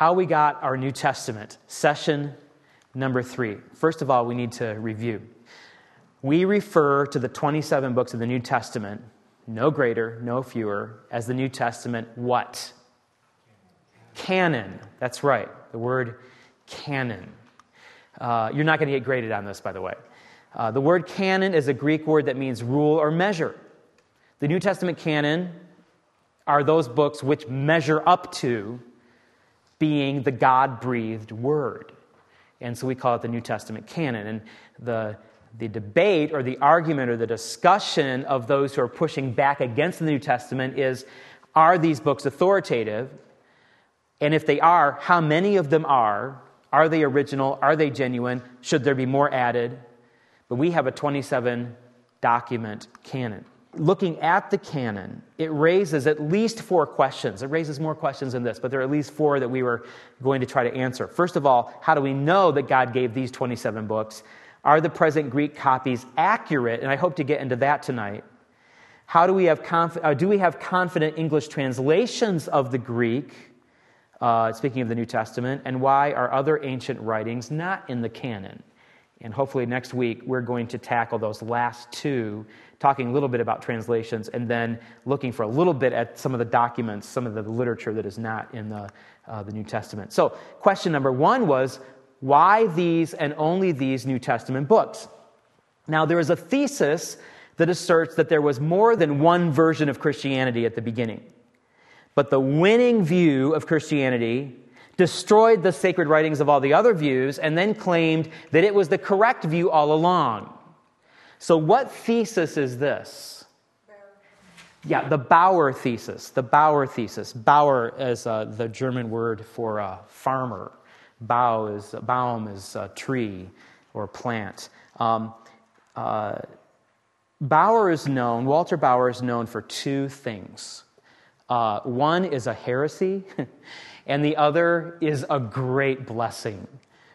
how we got our New Testament, session number 3. First of all, we need to review. We refer to the 27 books of the New Testament, no greater, no fewer, as the New Testament what? Canon. That's right, the word canon. You're not going to get graded on this, by the way. The word canon is a Greek word that means rule or measure. The New Testament canon are those books which measure up to being the God-breathed word. And so we call it the New Testament canon. And the debate or the argument or the discussion of those who are pushing back against the New Testament is, are these books authoritative? And if they are, how many of them are? Are they original? Are they genuine? Should there be more added? But we have a 27-document canon. Looking at the canon, it raises at least 4 questions. It raises more questions than this, but there are at least 4 that we were going to try to answer. First of all, how do we know that God gave these 27 books? Are the present Greek copies accurate? And I hope to get into that tonight. How do we have do we have confident English translations of the Greek, speaking of the New Testament? And why are other ancient writings not in the canon? And hopefully next week we're going to tackle those last 2, talking a little bit about translations and then looking for a little bit at some of the documents, some of the literature that is not in the New Testament. So question number 1 was, why these and only these New Testament books? Now there is a thesis that asserts that there was more than one version of Christianity at the beginning. But the winning view of Christianity destroyed the sacred writings of all the other views, and then claimed that it was the correct view all along. So what thesis is this? Yeah, the Bauer thesis. The Bauer thesis. Bauer is the German word for farmer. Baum is a tree or plant. Walter Bauer is known for 2 things. One is a heresy, and the other is a great blessing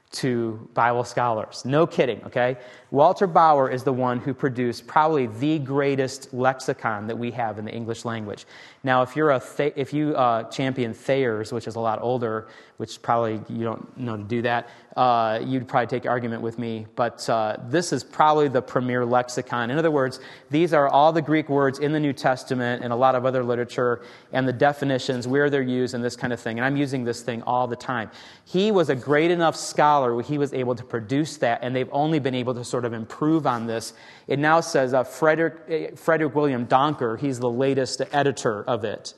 to Bible scholars. No kidding, okay? Walter Bauer is the one who produced probably the greatest lexicon that we have in the English language. Now, if you champion Thayer's, which is a lot older, which probably you don't know to do that, you'd probably take argument with me, but this is probably the premier lexicon. In other words, these are all the Greek words in the New Testament and a lot of other literature and the definitions, where they're used and this kind of thing. And I'm using this thing all the time. He was a great enough scholar where he was able to produce that, and they've only been able to sort of improve on this. It now says Frederick William Donker, he's the latest editor of it.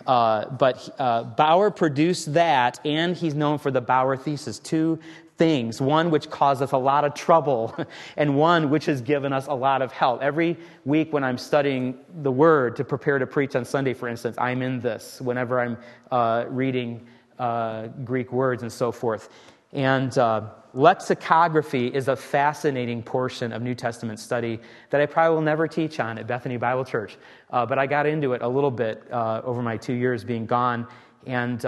But Bauer produced that, and he's known for the Bauer thesis. 2 things, one which caused us a lot of trouble, and one which has given us a lot of help. Every week when I'm studying the Word to prepare to preach on Sunday, for instance, I'm in this whenever I'm reading Greek words and so forth. And lexicography is a fascinating portion of New Testament study that I probably will never teach on at Bethany Bible Church. But I got into it a little bit over my 2 years being gone, and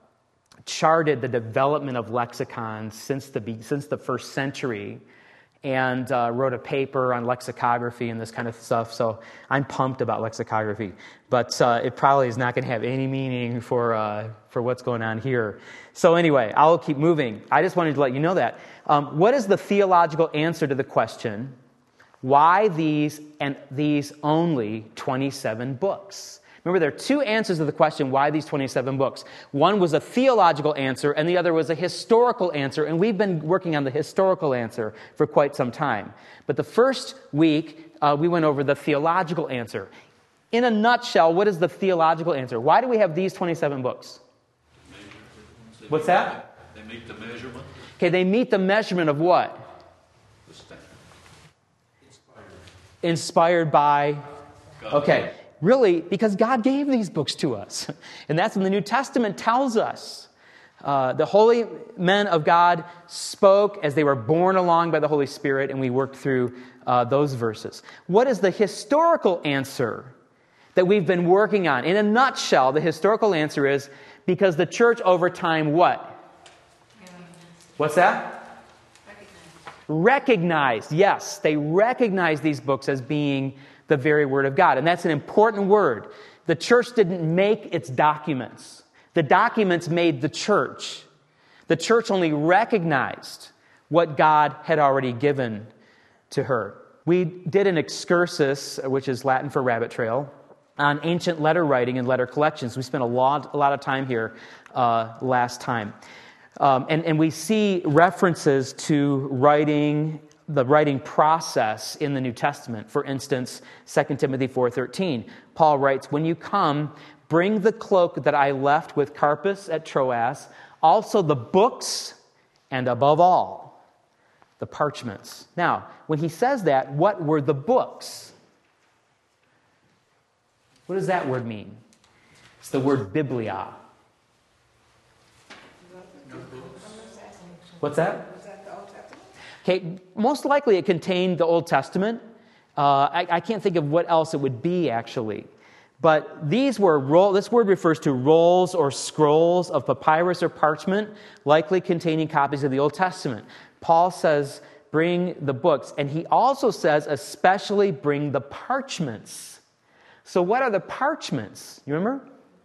charted the development of lexicons since the first century, and wrote a paper on lexicography and this kind of stuff. So I'm pumped about lexicography, but it probably is not going to have any meaning for what's going on here. So anyway, I'll keep moving. I just wanted to let you know that. What is the theological answer to the question, why these and these only 27 books? Remember, there are 2 answers to the question, why these 27 books? One was a theological answer, and the other was a historical answer, and we've been working on the historical answer for quite some time. But the first week, we went over the theological answer. In a nutshell, what is the theological answer? Why do we have these 27 books? What's that? They meet the measurement. Okay, they meet the measurement of what? The standard. Inspired by? God. Okay. Really, because God gave these books to us. And that's what the New Testament tells us. The holy men of God spoke as they were borne along by the Holy Spirit, and we worked through those verses. What is the historical answer that we've been working on? In a nutshell, the historical answer is because the church over time, what? What's that? Recognized. Yes, they recognized these books as being the very Word of God. And that's an important word. The church didn't make its documents. The documents made the church. The church only recognized what God had already given to her. We did an excursus, which is Latin for rabbit trail, on ancient letter writing and letter collections. We spent a lot of time here last time. And we see references to the writing process in the New Testament. For instance, 2 Timothy 4:13. Paul writes, "When you come, bring the cloak that I left with Carpus at Troas, also the books, and above all, the parchments." Now, when he says that, what were the books? What does that word mean? It's the word biblia. What's that? Was that the Old Testament? Okay, most likely it contained the Old Testament. I can't think of what else it would be, actually. But this word refers to rolls or scrolls of papyrus or parchment, likely containing copies of the Old Testament. Paul says, bring the books. And he also says, especially bring the parchments. So what are the parchments? You remember?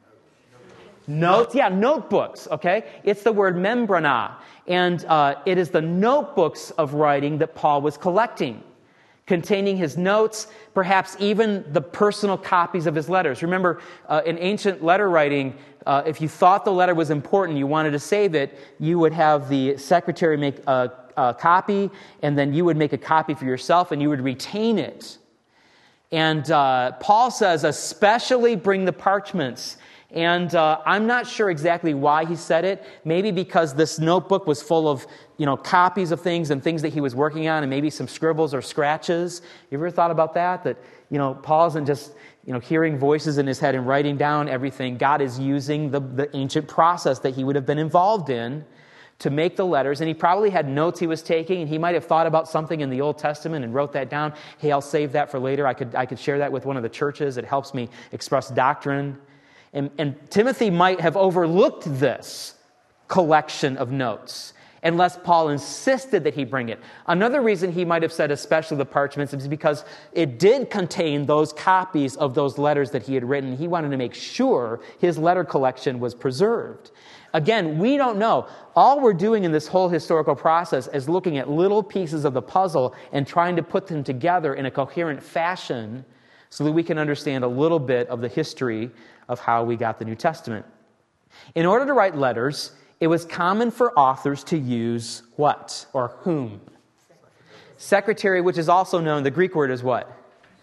Notes? Yeah, notebooks, okay? It's the word membrana. And it is the notebooks of writing that Paul was collecting, containing his notes, perhaps even the personal copies of his letters. Remember, in ancient letter writing, if you thought the letter was important, you wanted to save it, you would have the secretary make a copy, and then you would make a copy for yourself, and you would retain it. And Paul says, especially bring the parchments. And I'm not sure exactly why he said it. Maybe because this notebook was full of, copies of things and things that he was working on, and maybe some scribbles or scratches. You ever thought about that? That, Paul isn't just, hearing voices in his head and writing down everything. God is using the ancient process that he would have been involved in to make the letters. And he probably had notes he was taking, and he might have thought about something in the Old Testament and wrote that down. Hey, I'll save that for later. I could share that with one of the churches. It helps me express doctrine. And Timothy might have overlooked this collection of notes unless Paul insisted that he bring it. Another reason he might have said especially the parchments is because it did contain those copies of those letters that he had written. He wanted to make sure his letter collection was preserved. Again, we don't know. All we're doing in this whole historical process is looking at little pieces of the puzzle and trying to put them together in a coherent fashion so that we can understand a little bit of the history of how we got the New Testament. In order to write letters, it was common for authors to use what or whom? Secretary, which is also known, the Greek word is what?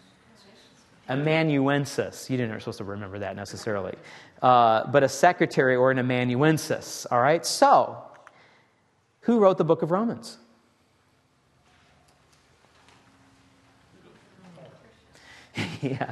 Amanuensis. You didn't supposed to remember that necessarily. But a secretary or an amanuensis. All right? So, who wrote the book of Romans? Yeah.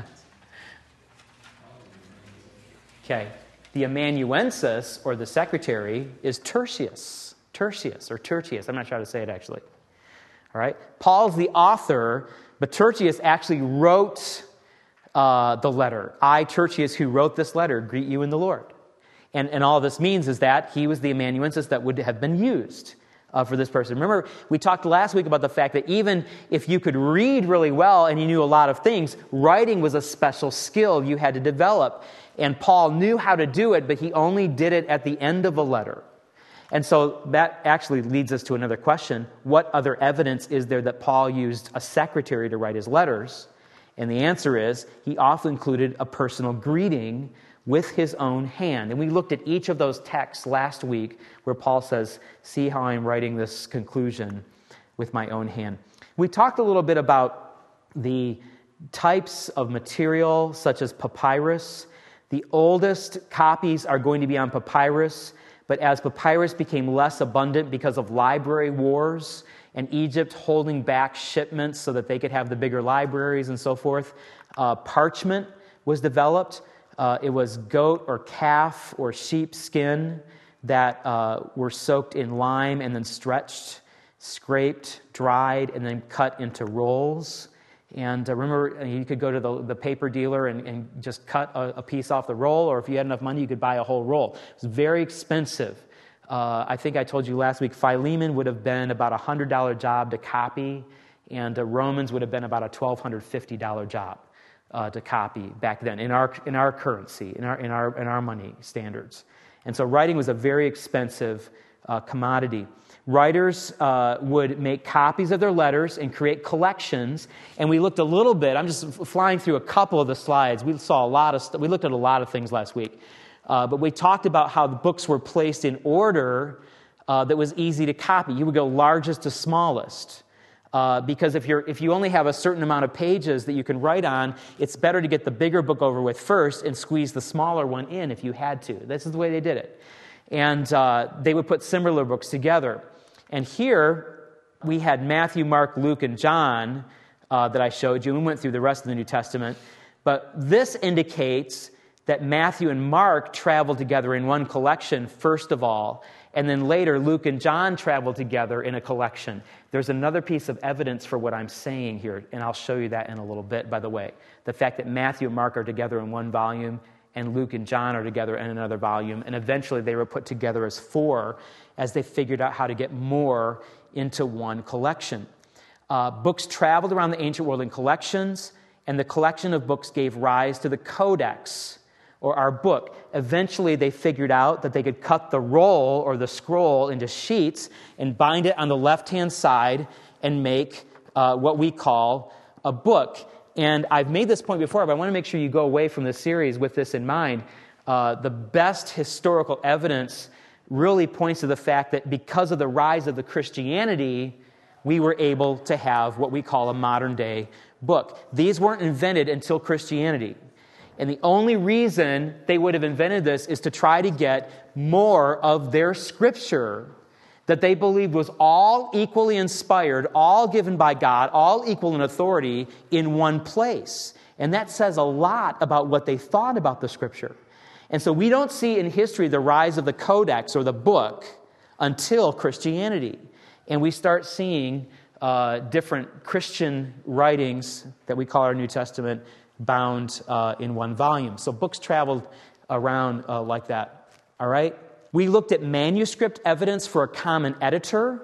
Okay. The amanuensis, or the secretary, is Tertius. Tertius, or Tertius. I'm not sure how to say it, actually. All right? Paul's the author, but Tertius actually wrote the letter. I, Tertius, who wrote this letter, greet you in the Lord. And all this means is that he was the amanuensis that would have been used for this person. Remember, we talked last week about the fact that even if you could read really well and you knew a lot of things, writing was a special skill you had to develop. And Paul knew how to do it, but he only did it at the end of a letter. And so that actually leads us to another question. What other evidence is there that Paul used a secretary to write his letters? And the answer is, he often included a personal greeting with his own hand. And we looked at each of those texts last week where Paul says, see how I'm writing this conclusion with my own hand. We talked a little bit about the types of material such as papyrus. The oldest copies are going to be on papyrus, but as papyrus became less abundant because of library wars and Egypt holding back shipments so that they could have the bigger libraries and so forth, parchment was developed. It was goat or calf or sheep skin that were soaked in lime and then stretched, scraped, dried, and then cut into rolls. And remember, you could go to the paper dealer and just cut a piece off the roll, or if you had enough money, you could buy a whole roll. It was very expensive. I think I told you last week, Philemon would have been about a $100 job to copy, and Romans would have been about a $1,250 job to copy back then in our currency, in our money standards. And so writing was a very expensive commodity. Writers would make copies of their letters and create collections. And we looked a little bit, I'm just flying through a couple of the slides. We saw a lot of we looked at a lot of things last week. But we talked about how the books were placed in order that was easy to copy. You would go largest to smallest. Because if you only have a certain amount of pages that you can write on, it's better to get the bigger book over with first and squeeze the smaller one in if you had to. This is the way they did it. And they would put similar books together. And here we had Matthew, Mark, Luke, and John that I showed you. We went through the rest of the New Testament. But this indicates that Matthew and Mark traveled together in one collection, first of all, and then later Luke and John traveled together in a collection. There's another piece of evidence for what I'm saying here, and I'll show you that in a little bit, by the way. The fact that Matthew and Mark are together in one volume, and Luke and John are together in another volume, and eventually they were put together as four as they figured out how to get more into one collection. Books traveled around the ancient world in collections, and the collection of books gave rise to the codex, or our book. Eventually, they figured out that they could cut the roll or the scroll into sheets and bind it on the left-hand side and make what we call a book. And I've made this point before, but I want to make sure you go away from this series with this in mind. The best historical evidence really points to the fact that because of the rise of the Christianity, we were able to have what we call a modern-day book. These weren't invented until Christianity. And the only reason they would have invented this is to try to get more of their scripture that they believed was all equally inspired, all given by God, all equal in authority in one place. And that says a lot about what they thought about the scripture. And so we don't see in history the rise of the codex or the book until Christianity. And we start seeing different Christian writings that we call our New Testament bound in one volume. So books traveled around like that. All right? We looked at manuscript evidence for a common editor.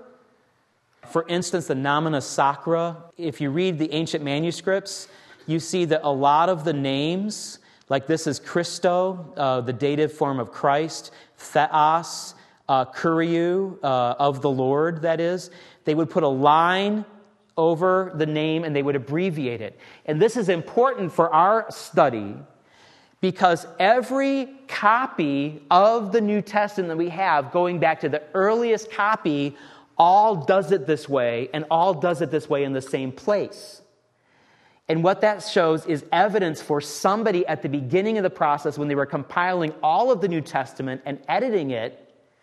For instance, the Nomina Sacra. If you read the ancient manuscripts, you see that a lot of the names, like this is Christo, the dative form of Christ, Theos, Kuriou, of the Lord, that is, they would put a line over the name and they would abbreviate it. And this is important for our study because every copy of the New Testament that we have, going back to the earliest copy, all does it this way and all does it this way in the same place. And what that shows is evidence for somebody at the beginning of the process when they were compiling all of the New Testament and editing it,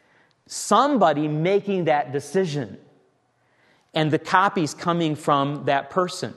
somebody making that decision. And the copies coming from that person.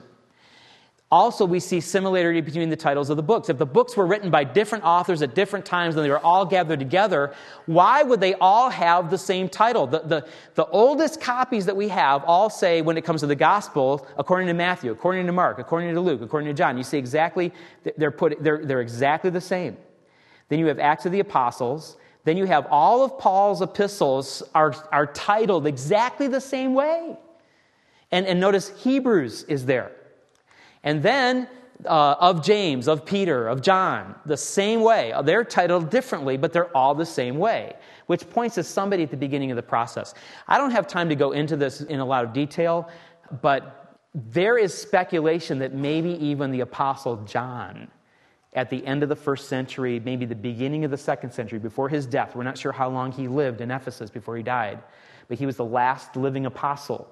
Also, we see similarity between the titles of the books. If the books were written by different authors at different times and they were all gathered together, why would they all have the same title? The oldest copies that we have all say, when it comes to the Gospel, according to Matthew, according to Mark, according to Luke, according to John, you see exactly, they're exactly the same. Then you have Acts of the Apostles. Then you have all of Paul's epistles are titled exactly the same way. And notice Hebrews is there. And then of James, of Peter, of John, the same way. They're titled differently, but they're all the same way, which points to somebody at the beginning of the process. I don't have time to go into this in a lot of detail, but there is speculation that maybe even the Apostle John, at the end of the first century, maybe the beginning of the second century, before his death, we're not sure how long he lived in Ephesus before he died, but he was the last living apostle.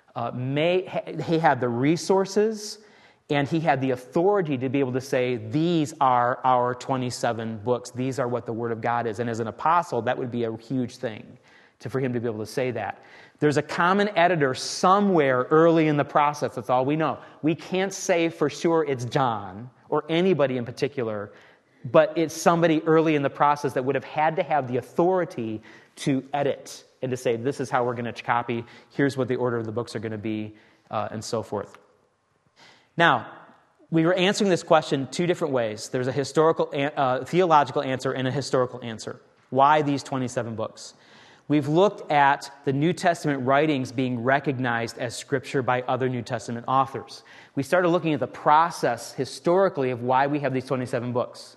He had the resources and he had the authority to be able to say, these are our 27 books. These are what the Word of God is. And as an apostle, that would be a huge thing for him to be able to say that. There's a common editor somewhere early in the process. That's all we know. We can't say for sure it's John or anybody in particular, but it's somebody early in the process that would have had to have the authority to edit and to say, this is how we're going to copy, here's what the order of the books are going to be, and so forth. Now, we were answering this question two different ways. There's a theological answer and a historical answer. Why these 27 books? We've looked at the New Testament writings being recognized as Scripture by other New Testament authors. We started looking at the process historically of why we have these 27 books.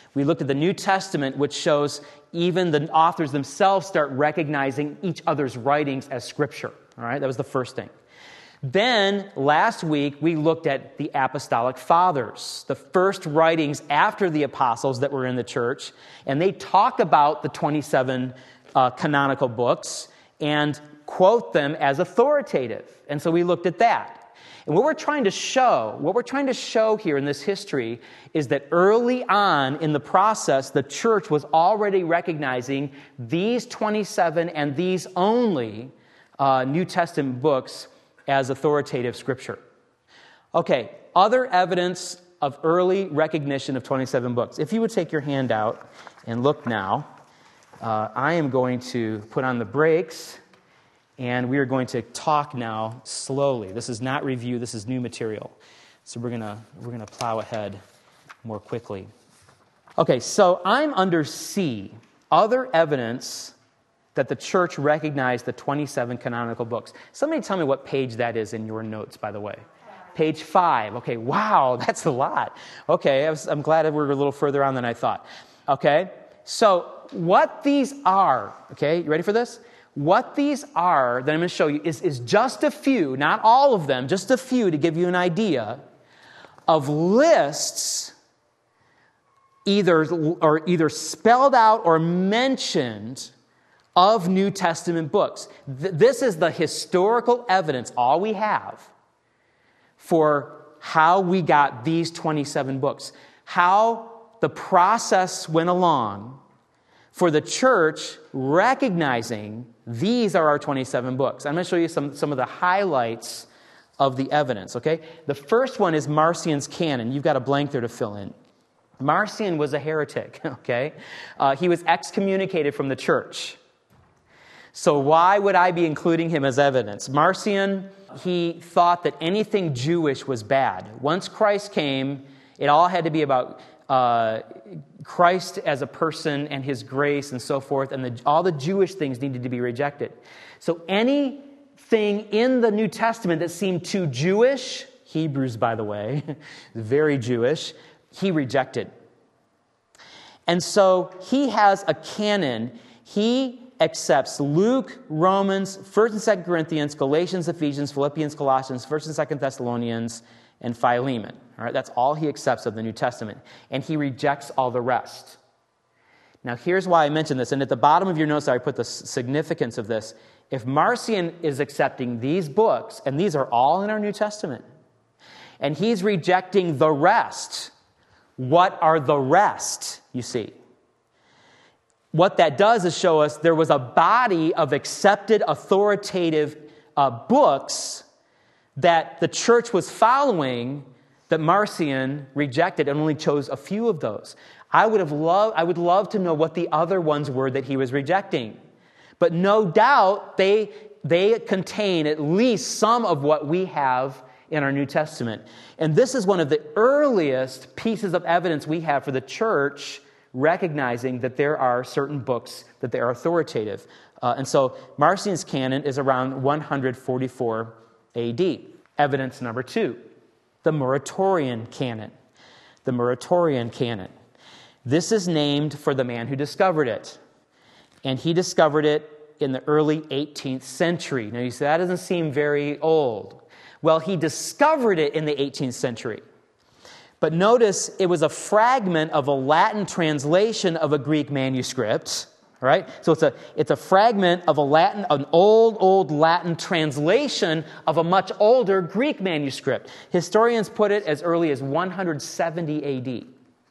We looked at the New Testament, which shows even the authors themselves start recognizing each other's writings as Scripture. All right, that was the first thing. Then, last week, we looked at the Apostolic Fathers, the first writings after the apostles that were in the church, and they talk about the 27 canonical books and quote them as authoritative. And so we looked at that. And what we're trying to show here in this history is that early on in the process, the church was already recognizing these 27 and these only New Testament books as authoritative Scripture. Okay, other evidence of early recognition of 27 books. If you would take your hand out and look now, I am going to put on the brakes, and we are going to talk now slowly. This is not review, this is new material. So we're gonna plow ahead more quickly. Okay, so I'm under C, other evidence that the church recognized the 27 canonical books. Somebody tell me what page that is in your notes, by the way. Page 5. Okay, wow, that's a lot. Okay, I'm glad that we're a little further on than I thought. Okay, so what these are, okay, you ready for this? What these are that I'm going to show you is just a few, not all of them, just a few to give you an idea of lists either spelled out or mentioned of New Testament books. This is the historical evidence, all we have, for how we got these 27 books. How the process went along for the church recognizing these are our 27 books. I'm going to show you some of the highlights of the evidence, okay? The first one is Marcion's canon. You've got a blank there to fill in. Marcion was a heretic, okay? He was excommunicated from the church. So why would I be including him as evidence? Marcion, he thought that anything Jewish was bad. Once Christ came, it all had to be about Christ as a person and his grace and so forth, and all the Jewish things needed to be rejected. So anything in the New Testament that seemed too Jewish, Hebrews, by the way, very Jewish, he rejected. And so he has a canon. He accepts Luke, Romans, 1st and 2nd Corinthians, Galatians, Ephesians, Philippians, Colossians, 1st and 2nd Thessalonians, and Philemon. All right, that's all he accepts of the New Testament. And he rejects all the rest. Now, here's why I mention this. And at the bottom of your notes, I put the significance of this. If Marcion is accepting these books, and these are all in our New Testament, and he's rejecting the rest, what are the rest, you see? What that does is show us there was a body of accepted authoritative books that the church was following that Marcion rejected and only chose a few of those. I would love to know what the other ones were that he was rejecting. But no doubt they contain at least some of what we have in our New Testament. And this is one of the earliest pieces of evidence we have for the church recognizing that there are certain books that they are authoritative. And so Marcion's canon is around 144 AD. Evidence number 2, the Muratorian canon. The Muratorian canon. This is named for the man who discovered it. And he discovered it in the early 18th century. Now you say, that doesn't seem very old. Well, he discovered it in the 18th century. But notice it was a fragment of a Latin translation of a Greek manuscript, right? So it's a fragment of an old Latin translation of a much older Greek manuscript. Historians put it as early as 170 AD.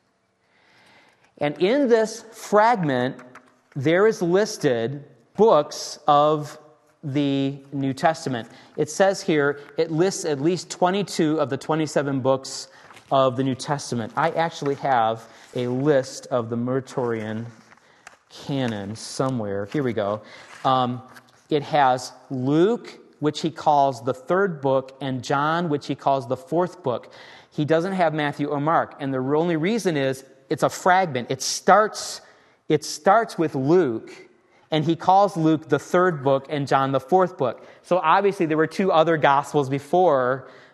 And in this fragment, there is listed books of the New Testament. It says here, it lists at least 22 of the 27 books of the New Testament. I actually have a list of the Muratorian canon somewhere. Here we go. It has Luke, which he calls the 3rd book, and John, which he calls the 4th book. He doesn't have Matthew or Mark, and the only reason is it's a fragment. It starts with Luke, and he calls Luke the 3rd book and John the 4th book. So obviously there were 2 other Gospels before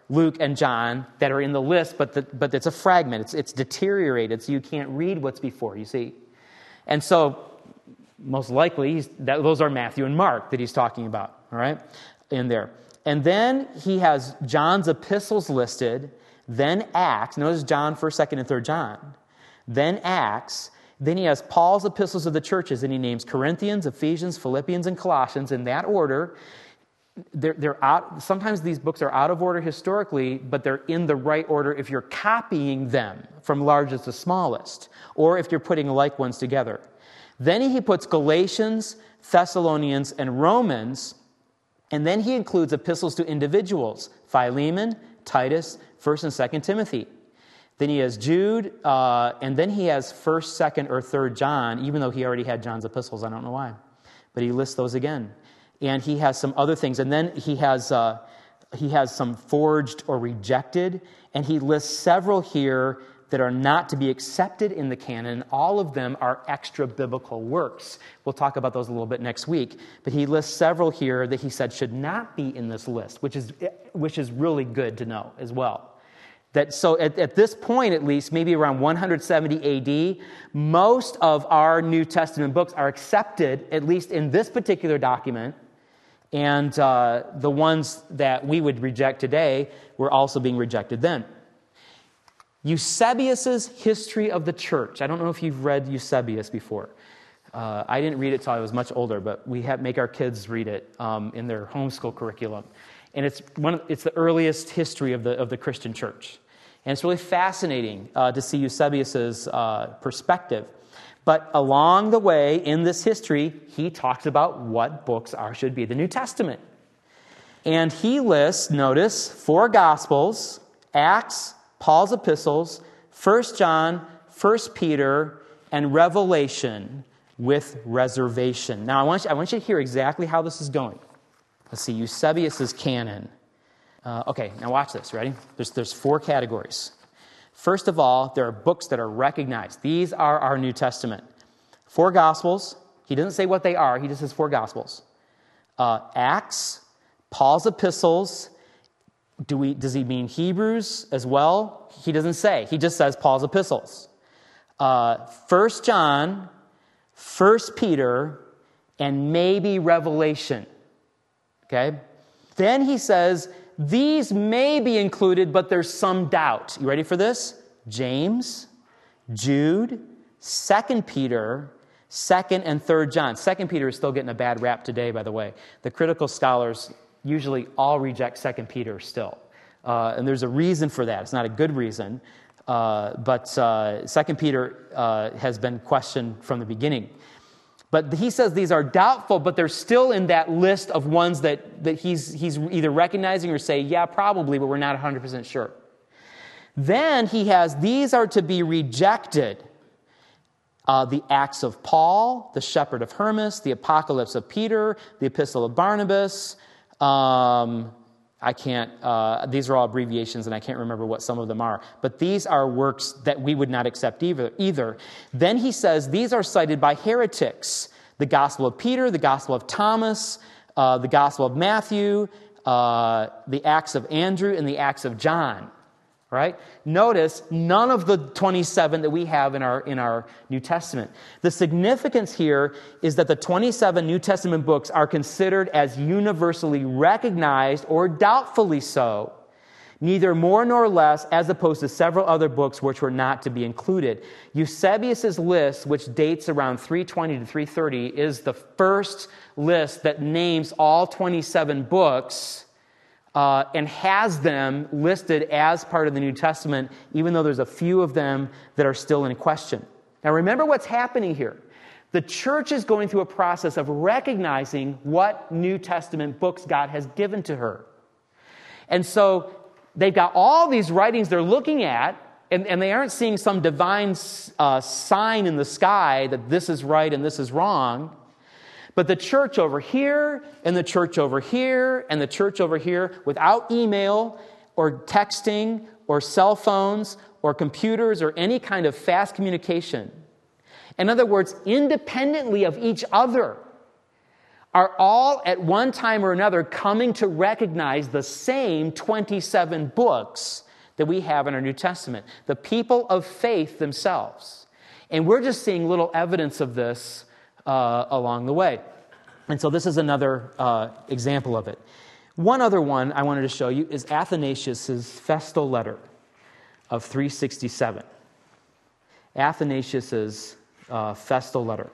Luke and John that are in the list, but it's a fragment. It's deteriorated, so you can't read what's before, you see. And so, most likely, those are Matthew and Mark that he's talking about, all right, in there. And then he has John's epistles listed, then Acts. Notice John, 1st, 2nd, and 3rd John. Then Acts. Then he has Paul's epistles of the churches, and he names Corinthians, Ephesians, Philippians, and Colossians in that order. They're out. Sometimes these books are out of order historically, but they're in the right order if you're copying them from largest to smallest, or if you're putting like ones together. Then he puts Galatians, Thessalonians, and Romans, and then he includes epistles to individuals, Philemon, Titus, 1st and 2nd Timothy. Then he has Jude, and then he has 1st, 2nd, or 3rd John, even though he already had John's epistles. I don't know why. But he lists those again. And he has some other things. And then he has some forged or rejected, and he lists several here that are not to be accepted in the canon. All of them are extra-biblical works. We'll talk about those a little bit next week. But he lists several here that he said should not be in this list, which is really good to know as well. So at this point, at least, maybe around 170 AD, most of our New Testament books are accepted, at least in this particular document, and the ones that we would reject today were also being rejected then. Eusebius's History of the Church. I don't know if you've read Eusebius before. I didn't read it until I was much older, but we make our kids read it in their homeschool curriculum. And it's the earliest history of the Christian church. And it's really fascinating to see Eusebius's perspective. But along the way in this history, he talks about what books should be the New Testament. And he lists, notice, 4 Gospels, Acts, Paul's epistles, 1 John, 1 Peter, and Revelation with reservation. Now, I want you to hear exactly how this is going. Let's see, Eusebius's canon. Okay, now watch this. Ready? There's 4 categories. First of all, there are books that are recognized. These are our New Testament. 4 Gospels. He doesn't say what they are. He just says 4 Gospels. Acts, Paul's epistles. Does he mean Hebrews as well? He doesn't say. He just says Paul's epistles. 1 John, 1 Peter, and maybe Revelation. Okay? Then he says, these may be included, but there's some doubt. You ready for this? James, Jude, 2 Peter, 2nd and 3rd John. 2 Peter is still getting a bad rap today, by the way. The critical scholars usually all reject 2 Peter still. And there's a reason for that. It's not a good reason. But 2 Peter has been questioned from the beginning. But he says these are doubtful, but they're still in that list of ones that he's either recognizing or say, yeah, probably, but we're not 100% sure. Then he has, these are to be rejected. The Acts of Paul, the Shepherd of Hermas, the Apocalypse of Peter, the Epistle of Barnabas. These are all abbreviations, and I can't remember what some of them are. But these are works that we would not accept either. Then he says these are cited by heretics. The Gospel of Peter, the Gospel of Thomas, the Gospel of Matthew, the Acts of Andrew, and the Acts of John. Right? Notice none of the 27 that we have in our New Testament. The significance here is that the 27 New Testament books are considered as universally recognized or doubtfully so, neither more nor less, as opposed to several other books which were not to be included. Eusebius's list, which dates around 320 to 330, is the first list that names all 27 books and has them listed as part of the New Testament, even though there's a few of them that are still in question. Now remember what's happening here. The church is going through a process of recognizing what New Testament books God has given to her. And so they've got all these writings they're looking at, and they aren't seeing some divine sign in the sky that this is right and this is wrong. But the church over here, and the church over here, and the church over here, without email or texting or cell phones or computers or any kind of fast communication, in other words, independently of each other, are all at one time or another coming to recognize the same 27 books that we have in our New Testament. The people of faith themselves. And we're just seeing little evidence of this along the way. And so this is another example of it. One other one I wanted to show you is Athanasius' Festal Letter of 367. Athanasius' Festal Letter.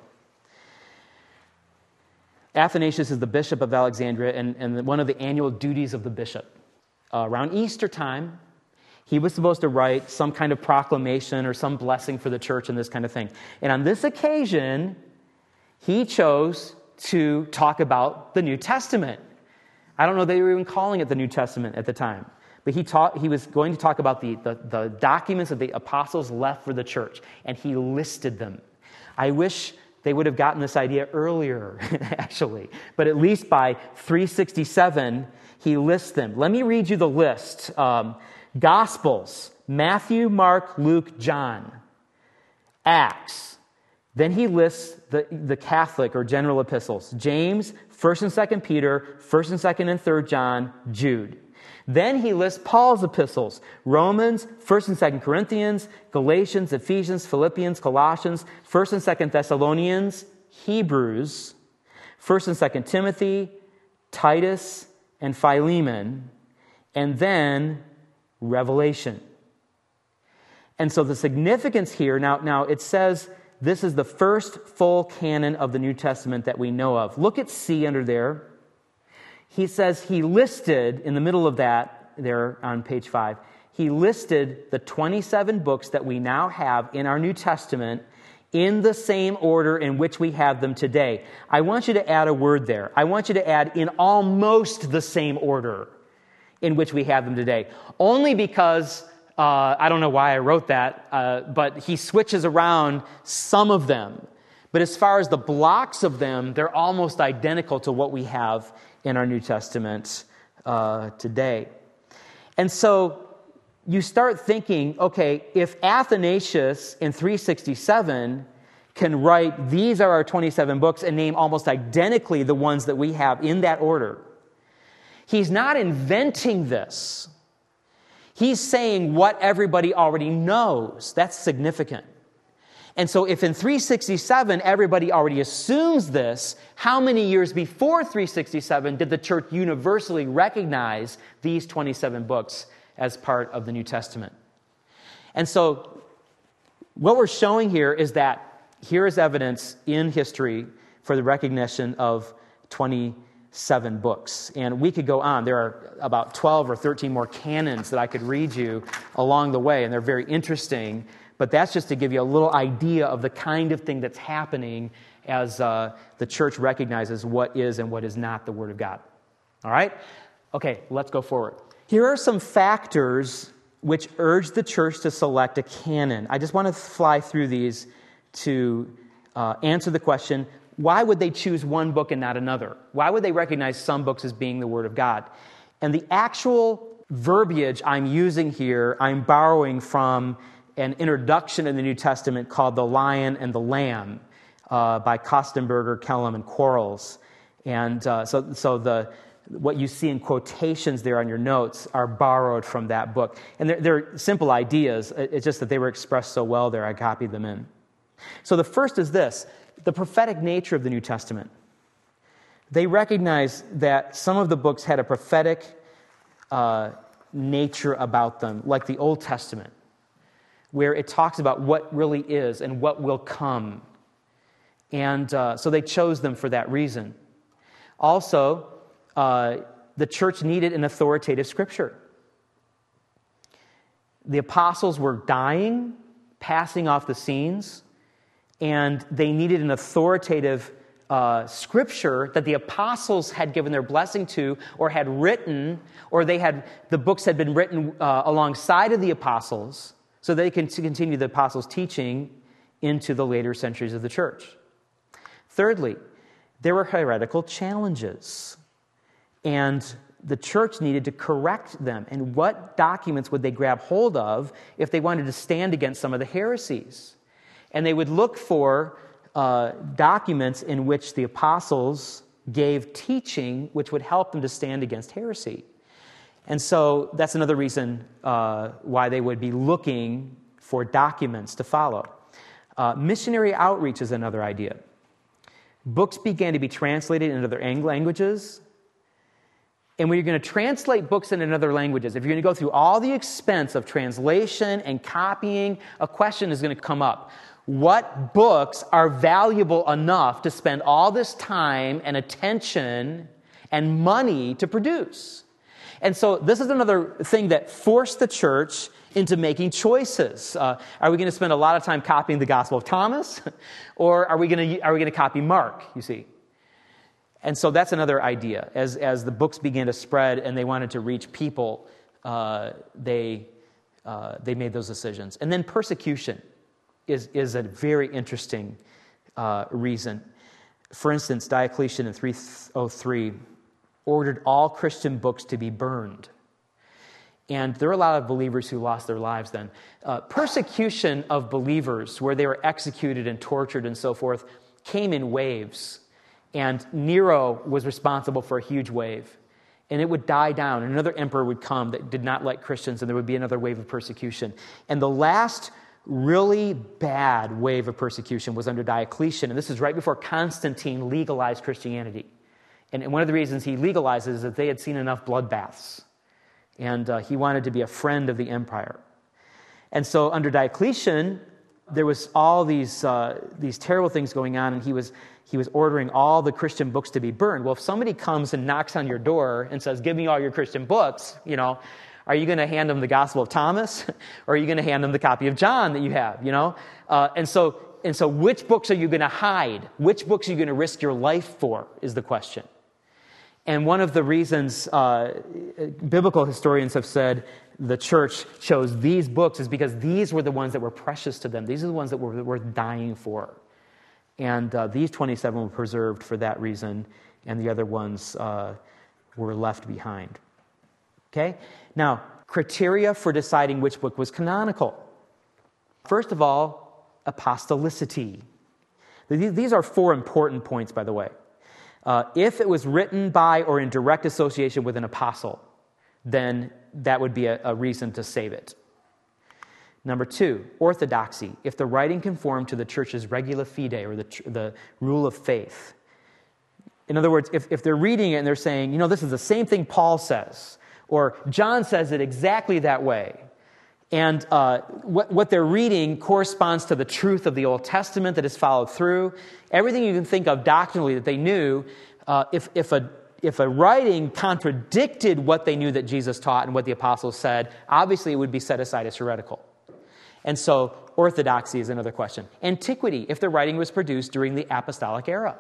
Athanasius is the bishop of Alexandria, and one of the annual duties of the bishop. Around Easter time, he was supposed to write some kind of proclamation or some blessing for the church and this kind of thing. And on this occasion, he chose to talk about the New Testament. I don't know they were even calling it the New Testament at the time. But he was going to talk about the documents that the apostles left for the church, and he listed them. I wish they would have gotten this idea earlier, actually. But at least by 367, he lists them. Let me read you the list. Gospels, Matthew, Mark, Luke, John. Acts. Then he lists the Catholic or general epistles. James, 1st and 2nd Peter, 1st and 2nd and 3rd John, Jude. Then he lists Paul's epistles, Romans, 1st and 2nd Corinthians, Galatians, Ephesians, Philippians, Colossians, 1st and 2nd Thessalonians, Hebrews, 1st and 2nd Timothy, Titus, and Philemon, and then Revelation. And so the significance here, now it says this is the first full canon of the New Testament that we know of. Look at C under there. He says he listed, in the middle of that, there on page 5, he listed the 27 books that we now have in our New Testament in the same order in which we have them today. I want you to add a word there. I want you to add in almost the same order in which we have them today. Only because, I don't know why I wrote that, but he switches around some of them. But as far as the blocks of them, they're almost identical to what we have in our New Testament today. And so you start thinking, okay, if Athanasius in 367 can write, these are our 27 books, and name almost identically the ones that we have in that order, he's not inventing this. He's saying what everybody already knows. That's significant. And so if in 367 everybody already assumes this, how many years before 367 did the church universally recognize these 27 books as part of the New Testament? And so what we're showing here is that here is evidence in history for the recognition of 27 books. And we could go on. There are about 12 or 13 more canons that I could read you along the way, and they're very interesting. But that's just to give you a little idea of the kind of thing that's happening as the church recognizes what is and what is not the Word of God. All right? Okay, let's go forward. Here are some factors which urge the church to select a canon. I just want to fly through these to answer the question, why would they choose one book and not another? Why would they recognize some books as being the Word of God? And the actual verbiage I'm using here, I'm borrowing from an introduction in the New Testament called The Lion and the Lamb by Kostenberger, Kellum, and Quarles. And so what you see in quotations there on your notes are borrowed from that book. And they're simple ideas. It's just that they were expressed so well there, I copied them in. So the first is this, the prophetic nature of the New Testament. They recognize that some of the books had a prophetic nature about them, like the Old Testament, where it talks about what really is and what will come. And so they chose them for that reason. Also, the church needed an authoritative scripture. The apostles were dying, passing off the scenes, and they needed an authoritative scripture that the apostles had given their blessing to or had written, or the books had been written alongside of the apostles, so they can continue the apostles' teaching into the later centuries of the church. Thirdly, there were heretical challenges, and the church needed to correct them. And what documents would they grab hold of if they wanted to stand against some of the heresies? And they would look for documents in which the apostles gave teaching which would help them to stand against heresy. And so that's another reason why they would be looking for documents to follow. Missionary outreach is another idea. Books began to be translated into other languages. And when you're going to translate books into other languages, if you're going to go through all the expense of translation and copying, a question is going to come up. What books are valuable enough to spend all this time and attention and money to produce? And so this is another thing that forced the church into making choices. Are we going to spend a lot of time copying the Gospel of Thomas, or are we going to copy Mark? You see, and so that's another idea. As the books began to spread and they wanted to reach people, they made those decisions. And then persecution is a very interesting reason. For instance, Diocletian in 303 ordered all Christian books to be burned. And there were a lot of believers who lost their lives then. Persecution of believers, where they were executed and tortured and so forth, came in waves. And Nero was responsible for a huge wave. And it would die down. Another emperor would come that did not like Christians, and there would be another wave of persecution. And the last really bad wave of persecution was under Diocletian. And this is right before Constantine legalized Christianity. And one of the reasons he legalized it is that they had seen enough bloodbaths. And he wanted to be a friend of the empire. And so under Diocletian, there was all these terrible things going on, and he was ordering all the Christian books to be burned. Well, if somebody comes and knocks on your door and says, "Give me all your Christian books," are you going to hand them the Gospel of Thomas, or are you going to hand them the copy of John that you have? And so, which books are you going to hide? Which books are you going to risk your life for? Is the question. And one of the reasons biblical historians have said the church chose these books is because these were the ones that were precious to them. These are the ones that were worth dying for. And these 27 were preserved for that reason, and the other ones were left behind. Okay? Now, criteria for deciding which book was canonical. First of all, apostolicity. These are 4 important points, by the way. If it was written by or in direct association with an apostle, then that would be a reason to save it. Number 2, orthodoxy. If the writing conformed to the church's regula fide, or the rule of faith. In other words, if they're reading it and they're saying, this is the same thing Paul says, or John says it exactly that way, and what they're reading corresponds to the truth of the Old Testament that is followed through. Everything you can think of doctrinally that they knew, if a writing contradicted what they knew that Jesus taught and what the apostles said, obviously it would be set aside as heretical. And so orthodoxy is another question. Antiquity, if the writing was produced during the apostolic era.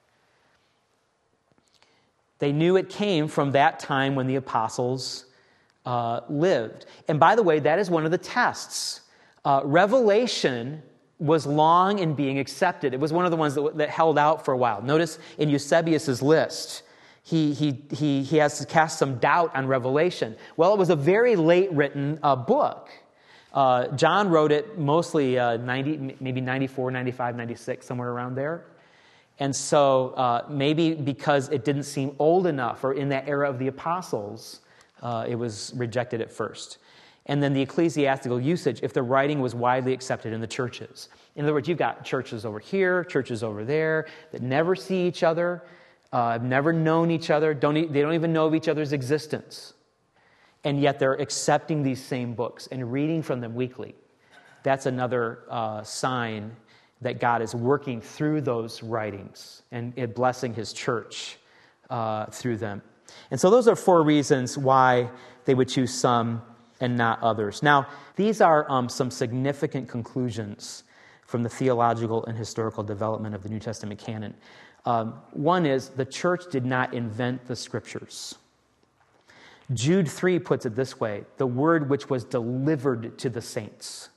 They knew it came from that time when the apostles lived. And by the way, that is one of the tests. Revelation was long in being accepted. It was one of the ones that held out for a while. Notice in Eusebius's list, he has to cast some doubt on Revelation. Well, it was a very late written book. John wrote it mostly maybe 94, 95, 96, somewhere around there. And so maybe because it didn't seem old enough, or in that era of the apostles, it was rejected at first. And then the ecclesiastical usage, if the writing was widely accepted in the churches. In other words, you've got churches over here, churches over there, that never see each other, have never known each other, they don't even know of each other's existence. And yet they're accepting these same books and reading from them weekly. That's another sign that God is working through those writings and blessing His church through them. And so those are 4 reasons why they would choose some and not others. Now, these are some significant conclusions from the theological and historical development of the New Testament canon. One is the church did not invent the Scriptures. Jude 3 puts it this way: the word which was delivered to the saints.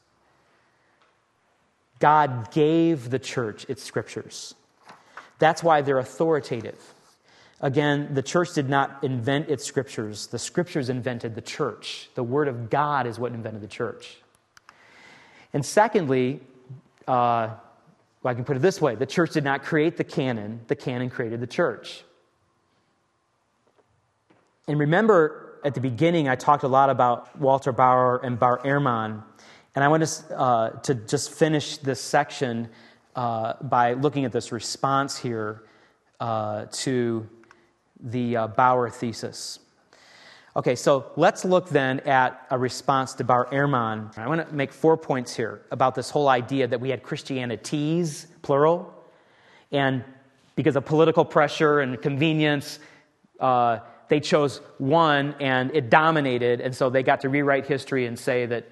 God gave the church its Scriptures. That's why they're authoritative. Again, the church did not invent its Scriptures. The Scriptures invented the church. The Word of God is what invented the church. And secondly, I can put it this way: the church did not create the canon created the church. And remember, at the beginning, I talked a lot about Walter Bauer and Bar Ehrman, and I want to just finish this section by looking at this response here to the Bauer thesis. Okay, so let's look then at a response to Bar Ehrman. I want to make 4 points here about this whole idea that we had Christianities, plural, and because of political pressure and convenience, they chose one and it dominated, and so they got to rewrite history and say that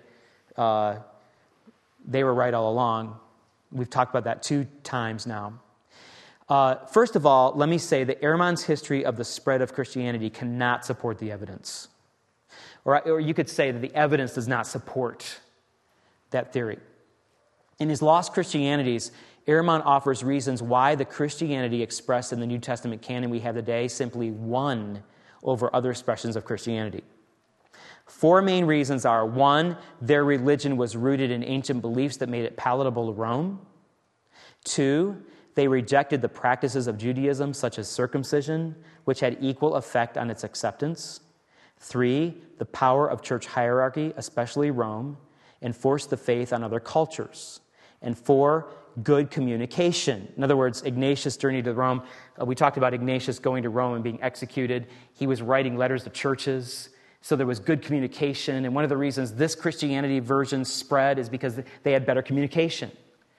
they were right all along. We've talked about that 2 times now. First of all, let me say that Ehrman's history of the spread of Christianity cannot support the evidence. Or you could say that the evidence does not support that theory. In his Lost Christianities, Ehrman offers reasons why the Christianity expressed in the New Testament canon we have today simply won over other expressions of Christianity. 4 main reasons are: 1, their religion was rooted in ancient beliefs that made it palatable to Rome. 2, they rejected the practices of Judaism, such as circumcision, which had equal effect on its acceptance. 3, the power of church hierarchy, especially Rome, enforced the faith on other cultures. And 4, good communication. In other words, Ignatius' journey to Rome, we talked about Ignatius going to Rome and being executed. He was writing letters to churches, so there was good communication. And one of the reasons this Christianity version spread is because they had better communication.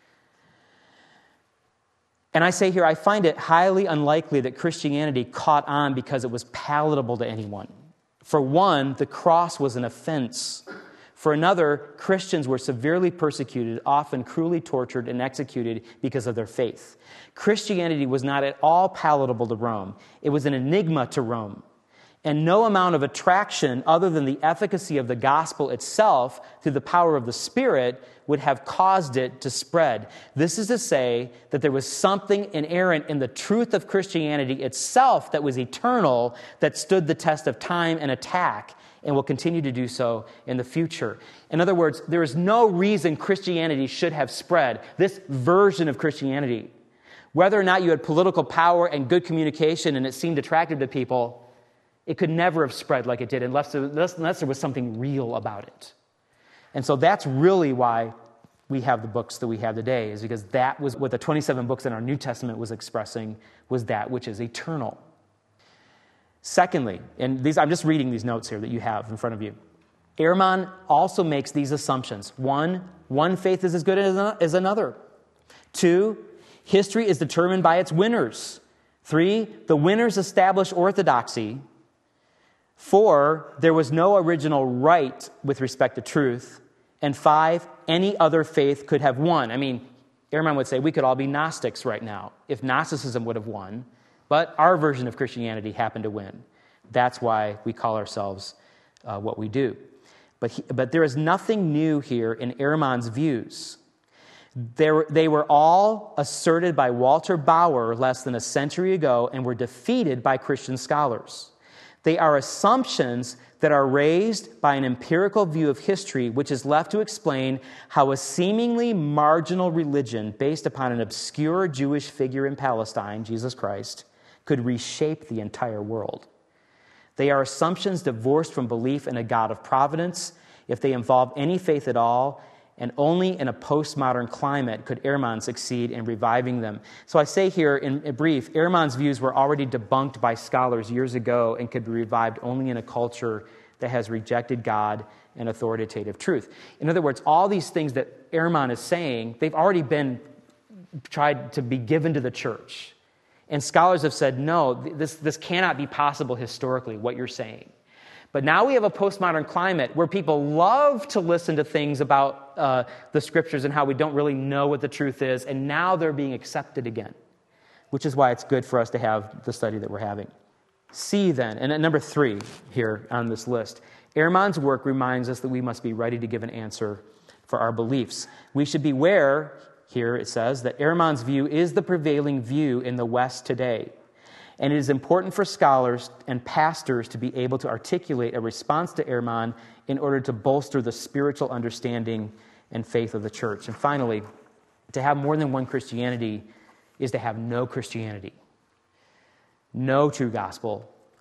And I say here, I find it highly unlikely that Christianity caught on because it was palatable to anyone. For one, the cross was an offense. For another, Christians were severely persecuted, often cruelly tortured and executed because of their faith. Christianity was not at all palatable to Rome. It was an enigma to Rome. And no amount of attraction other than the efficacy of the gospel itself through the power of the Spirit would have caused it to spread. This is to say that there was something inerrant in the truth of Christianity itself that was eternal, that stood the test of time and attack, and will continue to do so in the future. In other words, there is no reason Christianity should have spread, this version of Christianity. Whether or not you had political power and good communication and it seemed attractive to people, it could never have spread like it did unless there was something real about it. And so that's really why we have the books that we have today, is because that was what the 27 books in our New Testament was expressing, was that which is eternal. Secondly, and I'm just reading these notes here that you have in front of you. Ehrman also makes these assumptions. 1, one faith is as good as another. 2, history is determined by its winners. 3, the winners establish orthodoxy. 4, there was no original right with respect to truth. And 5, any other faith could have won. I mean, Ehrman would say we could all be Gnostics right now if Gnosticism would have won. But our version of Christianity happened to win. That's why we call ourselves what we do. But there is nothing new here in Ehrman's views. They were all asserted by Walter Bauer less than a century ago and were defeated by Christian scholars. They are assumptions that are raised by an empirical view of history, which is left to explain how a seemingly marginal religion based upon an obscure Jewish figure in Palestine, Jesus Christ, could reshape the entire world. They are assumptions divorced from belief in a God of providence, if they involve any faith at all, and only in a postmodern climate could Ehrman succeed in reviving them. So I say here in brief, Ehrman's views were already debunked by scholars years ago and could be revived only in a culture that has rejected God and authoritative truth. In other words, all these things that Ehrman is saying, they've already been tried to be given to the church. And scholars have said, no, this cannot be possible historically, what you're saying. But now we have a postmodern climate where people love to listen to things about the scriptures and how we don't really know what the truth is, and now they're being accepted again, which is why it's good for us to have the study that we're having. C then, and at number 3 here on this list, Ehrman's work reminds us that we must be ready to give an answer for our beliefs. We should beware, here it says, that Ehrman's view is the prevailing view in the West today. And it is important for scholars and pastors to be able to articulate a response to Ehrman in order to bolster the spiritual understanding and faith of the church. And finally, to have more than one Christianity is to have no Christianity. No true gospel,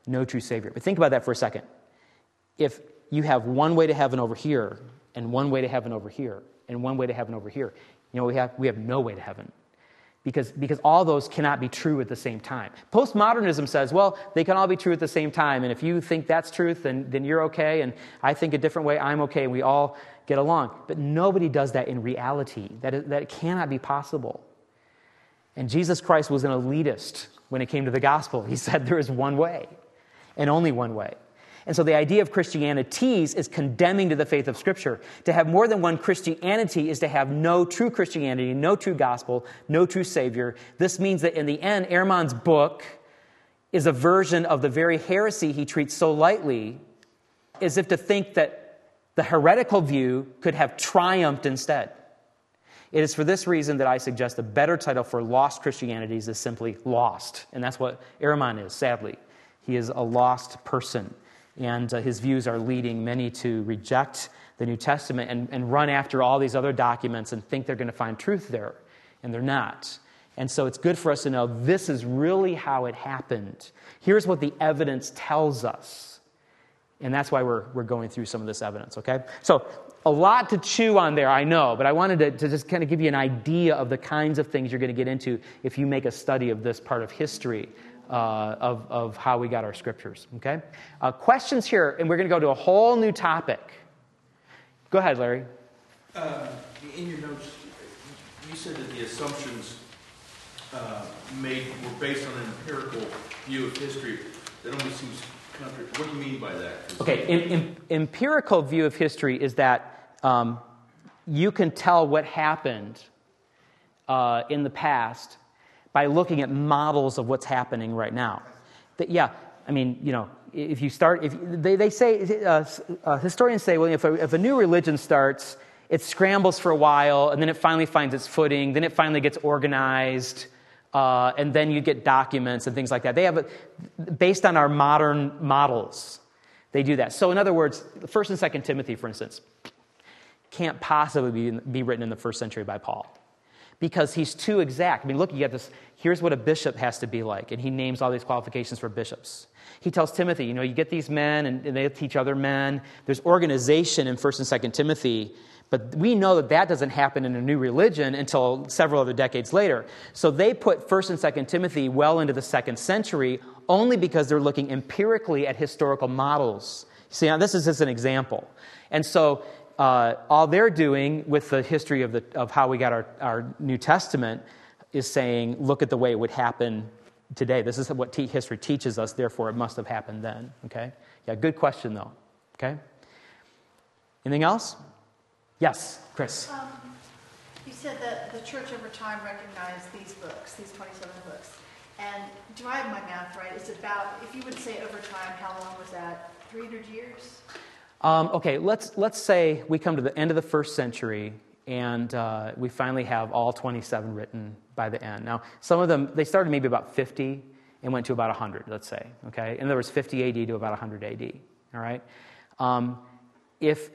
no true Savior. But think about that for a second. If you have one way to heaven over here, and one way to heaven over here, and one way to heaven over here, we have no way to heaven. Because all those cannot be true at the same time. Postmodernism says, well, they can all be true at the same time, and if you think that's truth, then you're okay, and I think a different way, I'm okay, and we all get along. But nobody does that in reality. That cannot be possible. And Jesus Christ was an elitist when it came to the gospel. He said there is one way, and only one way. And so the idea of Christianities is condemning to the faith of Scripture. To have more than one Christianity is to have no true Christianity, no true gospel, no true Savior. This means that in the end, Ehrman's book is a version of the very heresy he treats so lightly, as if to think that the heretical view could have triumphed instead. It is for this reason that I suggest a better title for lost Christianities is simply lost. And that's what Ehrman is, sadly. He is a lost person. And his views are leading many to reject the New Testament and run after all these other documents and think they're going to find truth there. And they're not. And so it's good for us to know this is really how it happened. Here's what the evidence tells us. And that's why we're going through some of this evidence, okay? So a lot to chew on there, I know, but I wanted to just kind of give you an idea of the kinds of things you're going to get into if you make a study of this part of history. Of how we got our scriptures, okay? Questions here, and we're going to go to a whole new topic. Go ahead, Larry. In your notes, you said that the assumptions made were based on an empirical view of history. That only seems contradictory. What do you mean by that? Okay, empirical view of history is that you can tell what happened in the past by looking at models of what's happening right now. If you start, they say, historians say, well, if a new religion starts, it scrambles for a while, and then it finally finds its footing, then it finally gets organized, and then you get documents and things like that. They have based on our modern models, they do that. So in other words, 1st and 2nd Timothy, for instance, can't possibly be written in the 1st century by Paul. Because he's too exact. I mean, look, you got this, here's what a bishop has to be like, and he names all these qualifications for bishops. He tells Timothy, you get these men, and they teach other men. There's organization in 1st and 2nd Timothy, but we know that doesn't happen in a new religion until several other decades later. So they put 1st and 2nd Timothy well into the 2nd century only because they're looking empirically at historical models. See, now this is just an example. And so all they're doing with the history of how we got our New Testament is saying, look at the way it would happen today. This is what history teaches us, therefore it must have happened then. Okay? Yeah, good question, though. Okay? Anything else? Yes, Chris. You said that the church over time recognized these books, these 27 books. And do I have my math right? It's about, if you would say over time, how long was that? 300 years? Okay, let's say we come to the end of the 1st century and we finally have all 27 written by the end. Now, some of them, they started maybe about 50 and went to about 100, let's say, okay? In other words, 50 AD to about 100 AD, all right? If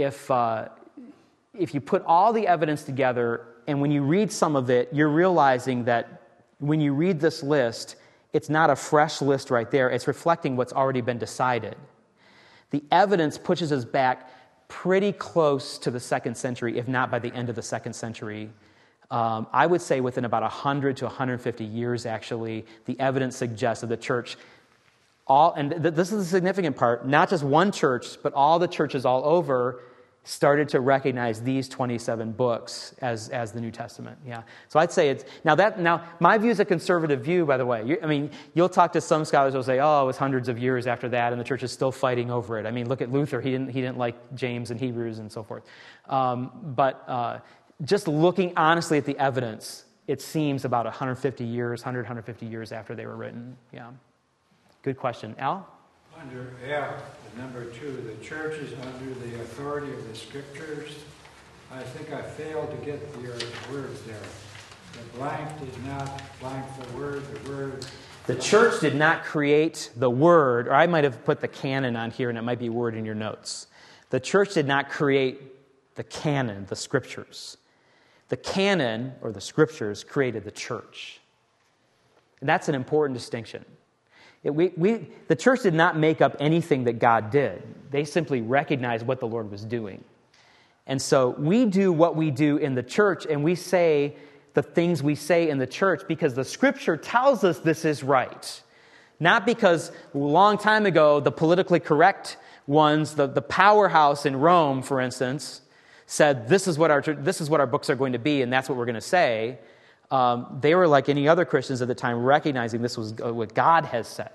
you put all the evidence together and when you read some of it, you're realizing that when you read this list, it's not a fresh list right there. It's reflecting what's already been decided. The evidence pushes us back pretty close to the 2nd century, if not by the end of the 2nd century. I would say within about 100 to 150 years, actually, the evidence suggests that the church, this is the significant part, not just one church, but all the churches all over started to recognize these 27 books as the New Testament. Yeah. So I'd say it's now my view is a conservative view, by the way. You'll talk to some scholars who'll say, "Oh, it was hundreds of years after that, and the church is still fighting over it." I mean, look at Luther; he didn't like James and Hebrews and so forth. But just looking honestly at the evidence, it seems about 150 years after they were written. Yeah. Good question, Al. Under F, number 2, the church is under the authority of the Scriptures. I think I failed to get your words there. The blank is not blank the word. The church did not create the word, or I might have put the canon on here, and it might be word in your notes. The church did not create the canon, the Scriptures. The canon, or the Scriptures, created the church. And that's an important distinction. The church did not make up anything that God did. They simply recognized what the Lord was doing. And so we do what we do in the church, and we say the things we say in the church because the Scripture tells us this is right. Not because a long time ago, the politically correct ones, the powerhouse in Rome, for instance, said this is what our books are going to be, and that's what we're going to say. They were like any other Christians at the time, recognizing this was what God has said.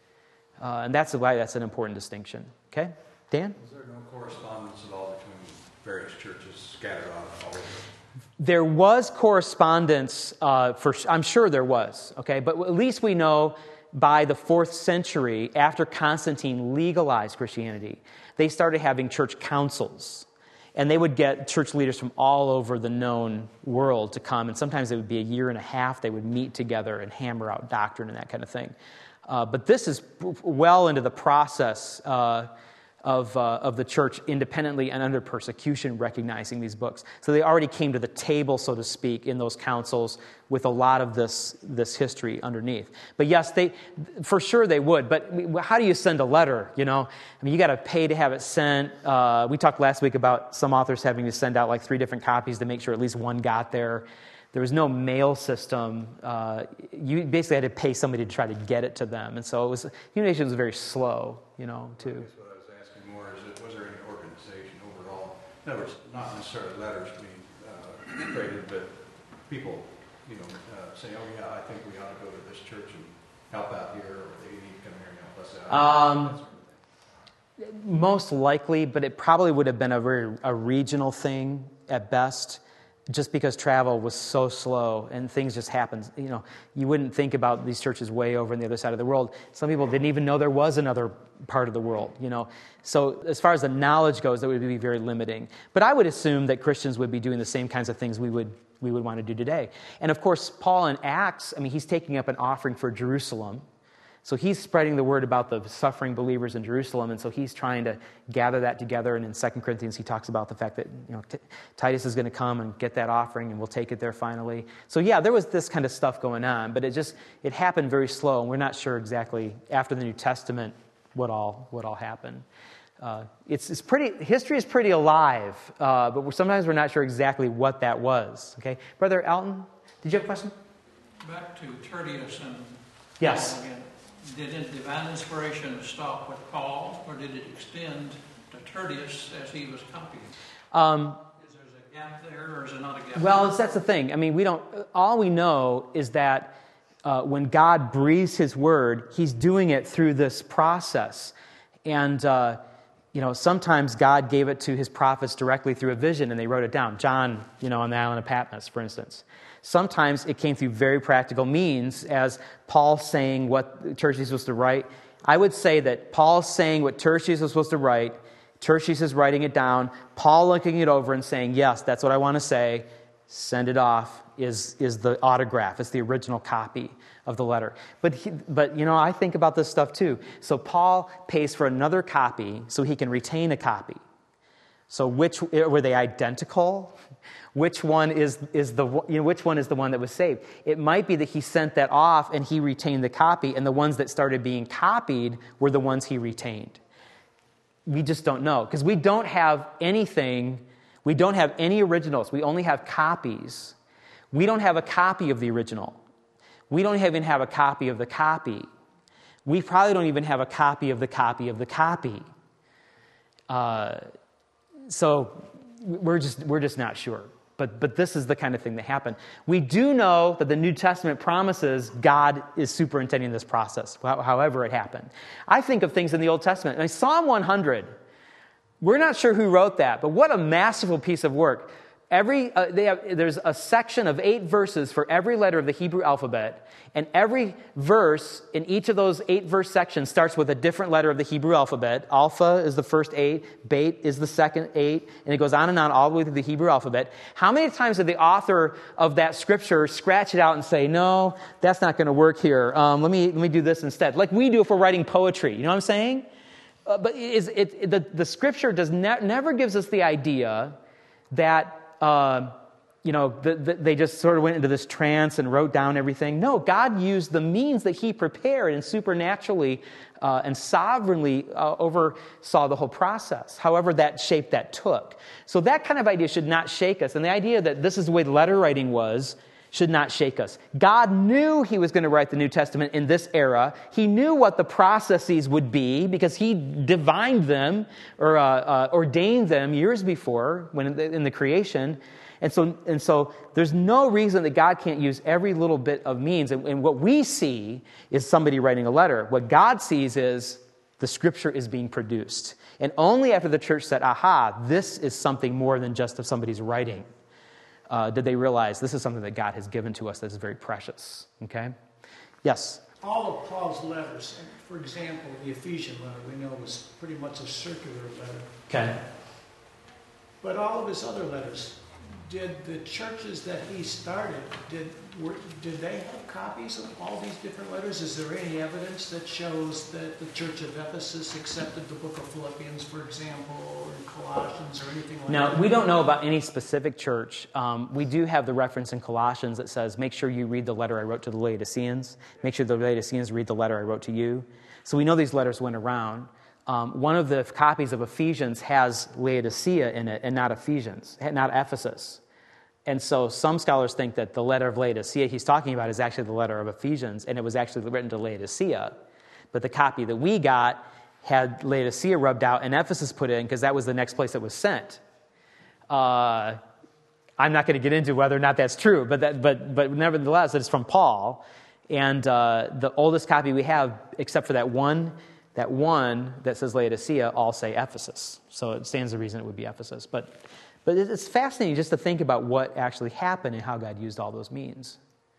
And that's why that's an important distinction. Okay? Dan? Was there no correspondence at all between various churches scattered all over? There was correspondence, I'm sure there was, okay? But at least we know by the 4th century, after Constantine legalized Christianity, they started having church councils. And they would get church leaders from all over the known world to come. And sometimes it would be a year and a half. They would meet together and hammer out doctrine and that kind of thing. But this is well into the process of the church independently and under persecution recognizing these books. So they already came to the table, so to speak, in those councils with a lot of this history underneath. But yes, for sure they would. But how do you send a letter, you know? I mean, you got to pay to have it sent. We talked last week about some authors having to send out like 3 different copies to make sure at least one got there. There was no mail system. You basically had to pay somebody to try to get it to them. And so communication was very slow, you know, too. Was there any organization overall? In other words, not necessarily letters being traded, but people, saying, "Oh yeah, I think we ought to go to this church and help out here, or they need to come here and help us out." That sort of thing. Most likely, but it probably would have been a regional thing at best, just because travel was so slow and things just happened. You know, you wouldn't think about these churches way over on the other side of the world. Some people didn't even know there was another part of the world, you know. So as far as the knowledge goes, that would be very limiting. But I would assume that Christians would be doing the same kinds of things we would want to do today. And of course, Paul in Acts, I mean, he's taking up an offering for Jerusalem. So he's spreading the word about the suffering believers in Jerusalem, and so he's trying to gather that together. And in 2 Corinthians, he talks about the fact that Titus is going to come and get that offering, and we'll take it there finally. So yeah, there was this kind of stuff going on, but it happened very slow, and we're not sure exactly after the New Testament what all happened. History is pretty alive, but sometimes we're not sure exactly what that was. Okay, Brother Alton, did you have a question? Back to Tertius and yes. Paul again. Did divine inspiration stop with Paul, or did it extend to Tertius as he was copying? Is there a gap there, or is it not a gap? Well, that's the thing. I mean, all we know is that when God breathes His word, He's doing it through this process. And, sometimes God gave it to His prophets directly through a vision, and they wrote it down. John, on the island of Patmos, for instance. Sometimes it came through very practical means, as Paul saying what Tertius was to write. I would say that Paul's saying what Tertius was supposed to write, Tertius is writing it down, Paul looking it over and saying, yes, that's what I want to say, send it off, is the autograph, it's the original copy of the letter. But I think about this stuff too. So Paul pays for another copy so he can retain a copy. So were they identical? Which one is the one that was saved? It might be that he sent that off and he retained the copy, and the ones that started being copied were the ones he retained. We just don't know, because we don't have anything. We don't have any originals. We only have copies. We don't have a copy of the original. We don't even have a copy of the copy. We probably don't even have a copy of the copy of the copy. So we're just not sure. But this is the kind of thing that happened. We do know that the New Testament promises God is superintending this process, however it happened. I think of things in the Old Testament. And Psalm 100, we're not sure who wrote that, but what a masterful piece of work. There's a section of 8 verses for every letter of the Hebrew alphabet, and every verse in each of those 8 verse sections starts with a different letter of the Hebrew alphabet. Alpha is the first 8, Bet is the second 8, and it goes on all the way through the Hebrew alphabet. How many times did the author of that scripture scratch it out and say, no, that's not going to work here. Let me do this instead. Like we do if we're writing poetry. You know what I'm saying? But the scripture never gives us the idea that they just sort of went into this trance and wrote down everything. No, God used the means that he prepared and supernaturally and sovereignly oversaw the whole process, however that shape that took. So that kind of idea should not shake us. And the idea that this is the way letter writing was should not shake us. God knew he was going to write the New Testament in this era. He knew what the processes would be because he divined them or ordained them years before when in the creation. And so there's no reason that God can't use every little bit of means. And what we see is somebody writing a letter. What God sees is the Scripture is being produced. And only after the church said, aha, this is something more than just of somebody's writing, did they realize this is something that God has given to us that is very precious. Okay? Yes? All of Paul's letters, for example, the Ephesian letter, we know was pretty much a circular letter. Okay. But all of his other letters, did the churches that he started, did they have copies of all these different letters? Is there any evidence that shows that the church of Ephesus accepted the book of Philippians, for example, or Colossians, or anything like that? Now, we don't know about any specific church. We do have the reference in Colossians that says, make sure you read the letter I wrote to the Laodiceans. Make sure the Laodiceans read the letter I wrote to you. So we know these letters went around. One of the copies of Ephesians has Laodicea in it and not Ephesus. And so some scholars think that the letter of Laodicea he's talking about is actually the letter of Ephesians, and it was actually written to Laodicea. But the copy that we got had Laodicea rubbed out and Ephesus put in because that was the next place it was sent. I'm not going to get into whether or not that's true, but nevertheless, it's from Paul. And the oldest copy we have, except for that one that says Laodicea, all say Ephesus. So it stands to reason it would be Ephesus. But it's fascinating just to think about what actually happened and how God used all those means.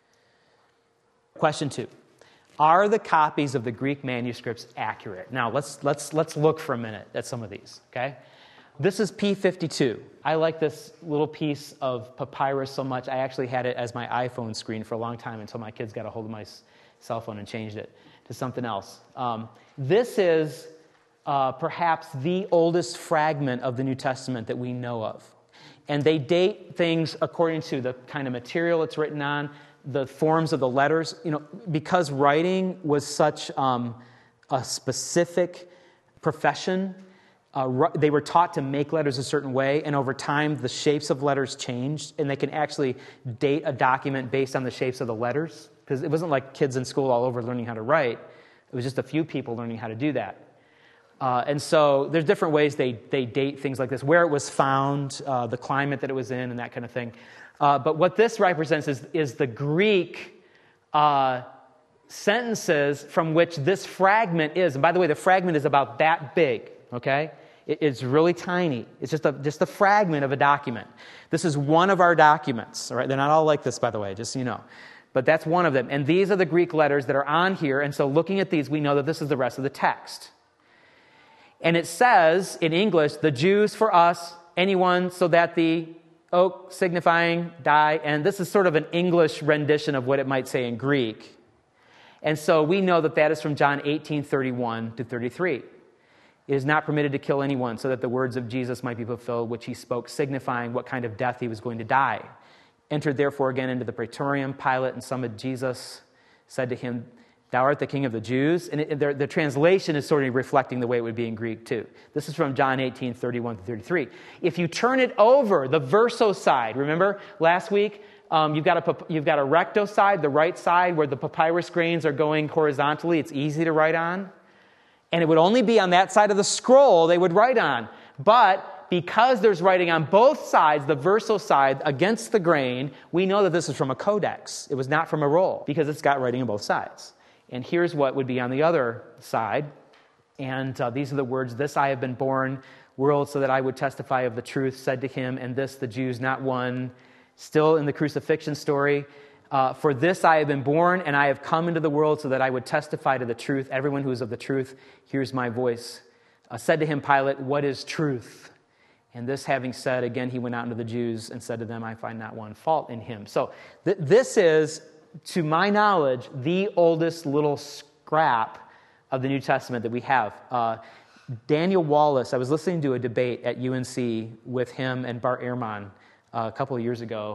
Question 2. Are the copies of the Greek manuscripts accurate? Now, let's look for a minute at some of these, okay? This is P52. I like this little piece of papyrus so much, I actually had it as my iPhone screen for a long time until my kids got a hold of my cell phone and changed it to something else. This is perhaps the oldest fragment of the New Testament that we know of. And they date things according to the kind of material it's written on, the forms of the letters. Because writing was such a specific profession, they were taught to make letters a certain way, and over time the shapes of letters changed, and they can actually date a document based on the shapes of the letters, because it wasn't like kids in school all over learning how to write. It was just a few people learning how to do that. And so there's different ways they date things like this, where it was found, the climate that it was in, and that kind of thing. But what this represents is the Greek sentences from which this fragment is. And by the way, the fragment is about that big, okay? It's really tiny. It's just a fragment of a document. This is one of our documents, all right? They're not all like this, by the way, just so you know. But that's one of them. And these are the Greek letters that are on here. And so looking at these, we know that this is the rest of the text. And it says in English, the Jews for us, anyone, so that the oak signifying die. And this is sort of an English rendition of what it might say in Greek. And so we know that that is from John 18:31 to 33. It is not permitted to kill anyone so that the words of Jesus might be fulfilled, which he spoke, signifying what kind of death he was going to die. Entered therefore again into the praetorium, Pilate and summoned Jesus, said to him, thou art the king of the Jews. And the translation is sort of reflecting the way it would be in Greek too. This is from John 18:31 to 33. If you turn it over, the verso side, remember last week, you've got a recto side, the right side, where the papyrus grains are going horizontally. It's easy to write on. And it would only be on that side of the scroll they would write on. But because there's writing on both sides, the verso side against the grain, we know that this is from a codex. It was not from a roll, because it's got writing on both sides. And here's what would be on the other side. And these are the words, this I have been born, world, so that I would testify of the truth, said to him, and this the Jews not one. Still in the crucifixion story, for this I have been born, and I have come into the world so that I would testify to the truth. Everyone who is of the truth hears my voice. Said to him Pilate, what is truth? And this having said, again he went out into the Jews and said to them, I find not one fault in him. So this is, to my knowledge, the oldest little scrap of the New Testament that we have. Daniel Wallace, I was listening to a debate at UNC with him and Bart Ehrman a couple of years ago,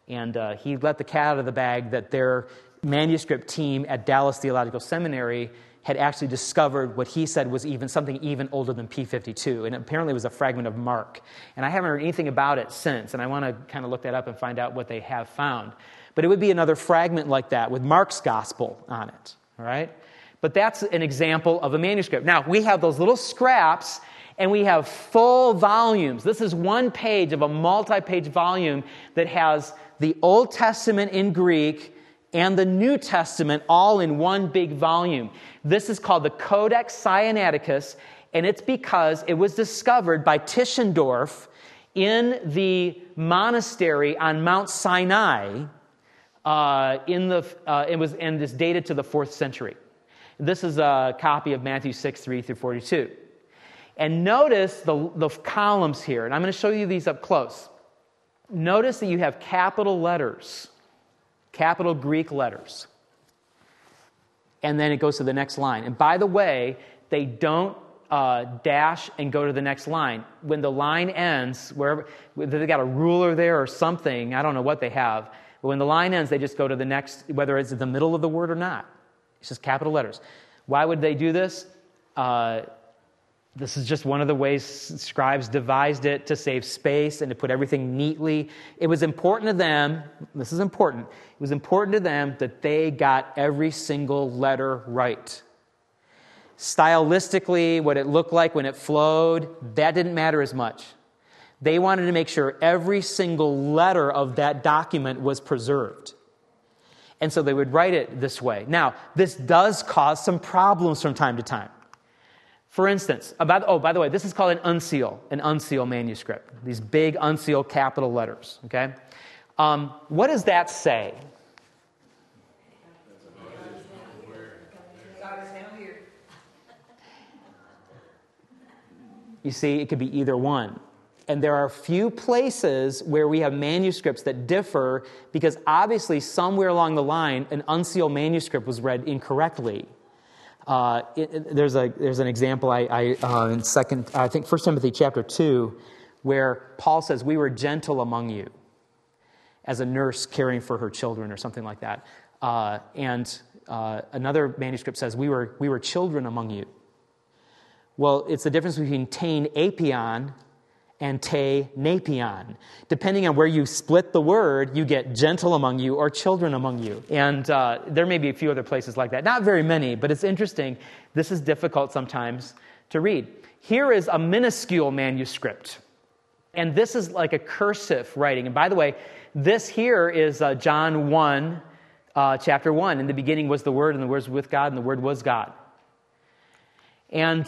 And he let the cat out of the bag that their manuscript team at Dallas Theological Seminary had actually discovered what he said was something even older than P52, and apparently it was a fragment of Mark. And I haven't heard anything about it since, and I want to kind of look that up and find out what they have found. But it would be another fragment like that with Mark's gospel on it, all right? But that's an example of a manuscript. Now, we have those little scraps, and we have full volumes. This is one page of a multi-page volume that has the Old Testament in Greek and the New Testament all in one big volume. This is called the Codex Sinaiticus, and it's because it was discovered by Tischendorf in the monastery on Mount Sinai. It is dated to the 4th century. This is a copy of Matthew 6, 3 through 42. And notice the columns here, and I'm going to show you these up close. Notice that you have capital letters, capital Greek letters. And then it goes to the next line. And by the way, they don't dash and go to the next line. When the line ends, wherever they got a ruler there or something, I don't know what they have, but when the line ends, they just go to the next, whether it's in the middle of the word or not. It's just capital letters. Why would they do this? This is just one of the ways scribes devised it to save space and to put everything neatly. It was important to them, this is important, it was important to them that they got every single letter right. Stylistically, what it looked like when it flowed, that didn't matter as much. They wanted to make sure every single letter of that document was preserved. And so they would write it this way. Now, this does cause some problems from time to time. For instance, by the way, this is called an uncial manuscript. These big uncial capital letters, okay? What does that say? You see, it could be either one. And there are a few places where we have manuscripts that differ because obviously somewhere along the line, an uncial manuscript was read incorrectly. There's an example in 1 Timothy chapter 2, where Paul says, "We were gentle among you," as a nurse caring for her children or something like that. Another manuscript says, "We were children among you." Well, it's the difference between tein apion and te napion. Depending on where you split the word, you get gentle among you or children among you. And there may be a few other places like that. Not very many, but it's interesting. This is difficult sometimes to read. Here is a minuscule manuscript. And this is like a cursive writing. And by the way, this here is John 1, chapter 1. In the beginning was the Word, and the Word was with God, and the Word was God. And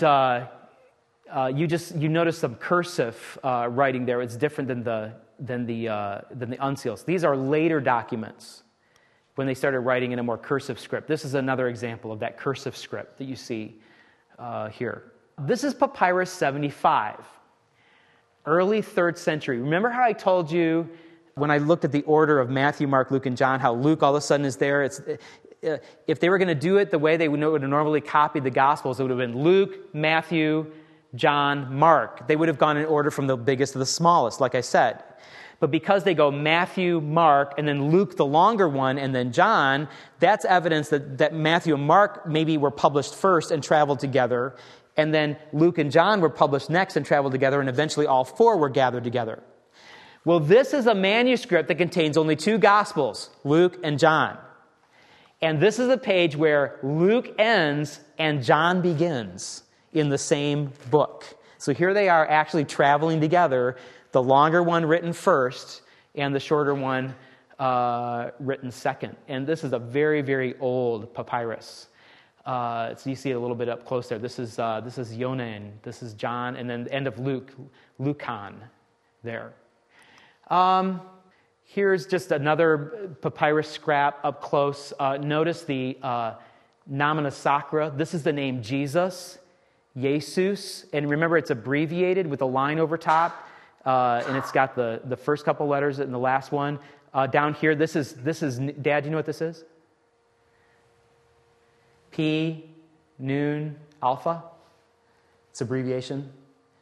you notice some cursive writing there. It's different than the uncials. These are later documents when they started writing in a more cursive script. This is another example of that cursive script that you see here. This is Papyrus 75, early 3rd century. Remember how I told you when I looked at the order of Matthew, Mark, Luke, and John, how Luke all of a sudden is there? If they were going to do it the way they would have normally copied the Gospels, it would have been Luke, Matthew, John, Mark. They would have gone in order from the biggest to the smallest, like I said. But because they go Matthew, Mark, and then Luke, the longer one, and then John, that's evidence that Matthew and Mark maybe were published first and traveled together, and then Luke and John were published next and traveled together, and eventually all four were gathered together. Well, this is a manuscript that contains only 2 Gospels, Luke and John. And this is a page where Luke ends and John begins in the same book. So here they are actually traveling together, the longer one written first and the shorter one written second. And this is a very, very old papyrus. So you see it a little bit up close there. This is Yonan, this is John, and then the end of Luke, Lucan there. Here's just another papyrus scrap up close. Notice the nomina sacra. This is the name Jesus, Jesus. And remember, it's abbreviated with a line over top. And it's got the first couple letters and the last one. Down here, this is Dad, do you know what this is? P, Nun, Alpha. It's abbreviation.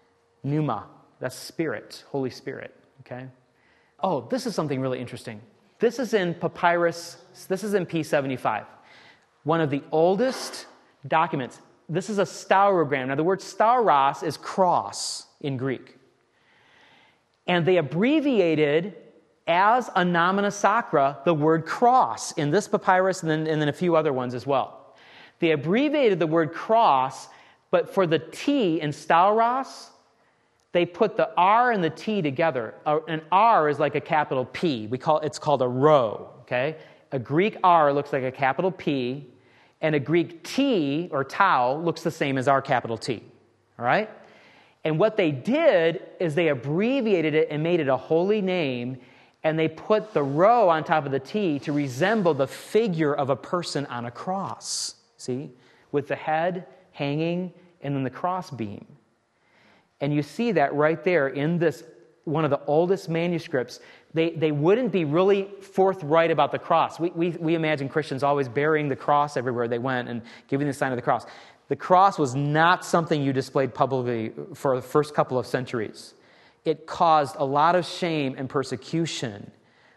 Pneuma, that's Spirit, Holy Spirit. Okay. Oh, this is something really interesting. This is in papyrus, this is in P75. One of the oldest documents. This is a staurogram. Now, the word stauros is cross in Greek. And they abbreviated as Anamana Sacra the word cross in this papyrus and then a few other ones as well. They abbreviated the word cross, but for the T in stauros, they put the R and the T together. An R is like a capital P. It's called a rho, okay? A Greek R looks like a capital P, and a Greek T, or tau, looks the same as our capital T, all right? And what they did is they abbreviated it and made it a holy name, and they put the rho on top of the T to resemble the figure of a person on a cross, see? With the head hanging and then the cross beam. And you see that right there in this, one of the oldest manuscripts. They wouldn't be really forthright about the cross. We imagine Christians always burying the cross everywhere they went and giving the sign of the cross. The cross was not something you displayed publicly for the first couple of centuries. It caused a lot of shame and persecution.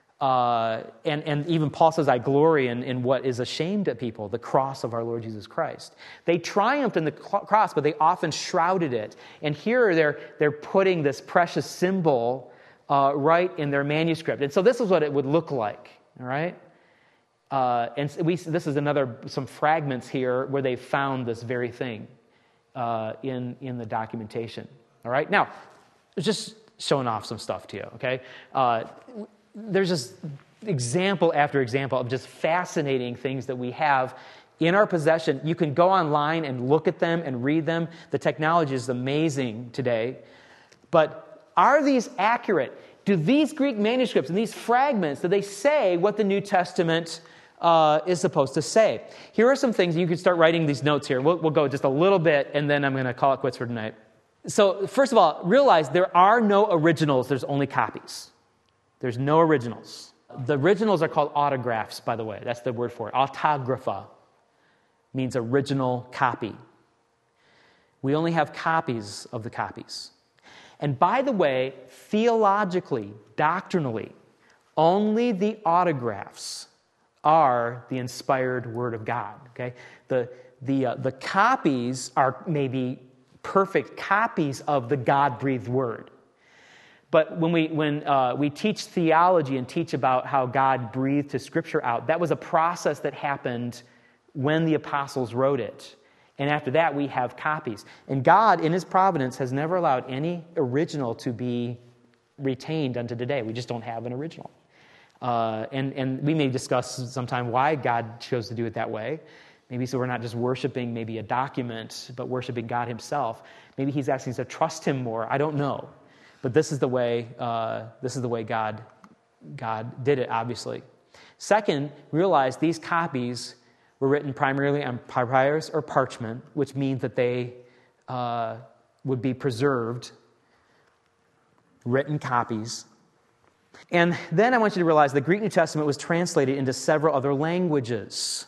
And even Paul says, I glory in what is a shame to people, the cross of our Lord Jesus Christ. They triumphed in the cross, but they often shrouded it. And here they're putting this precious symbol right in their manuscript. And so this is what it would look like, all right? This is some fragments here where they found this very thing in the documentation, all right? Now, just showing off some stuff to you, okay? There's just example after example of just fascinating things that we have in our possession. You can go online and look at them and read them. The technology is amazing today. But are these accurate? Do these Greek manuscripts and these fragments, do they say what the New Testament is supposed to say? Here are some things. You can start writing these notes here. We'll go just a little bit, and then I'm going to call it quits for tonight. So first of all, realize there are no originals. There's only copies. There's no originals. The originals are called autographs, by the way. That's the word for it. Autographa means original copy. We only have copies of the copies. And by the way, theologically, doctrinally, only the autographs are the inspired Word of God. Okay, the copies are maybe perfect copies of the God-breathed Word. But when we teach theology and teach about how God breathed His Scripture out, that was a process that happened when the apostles wrote it. And after that, we have copies. And God, in His providence, has never allowed any original to be retained unto today. We just don't have an original. And we may discuss sometime why God chose to do it that way. Maybe so we're not just worshiping maybe a document, but worshiping God Himself. Maybe He's asking us to trust Him more. I don't know. But this is the way God did it, obviously. Second, realize these copies were written primarily on papyrus or parchment, which means that they would be preserved, written copies. And then I want you to realize the Greek New Testament was translated into several other languages.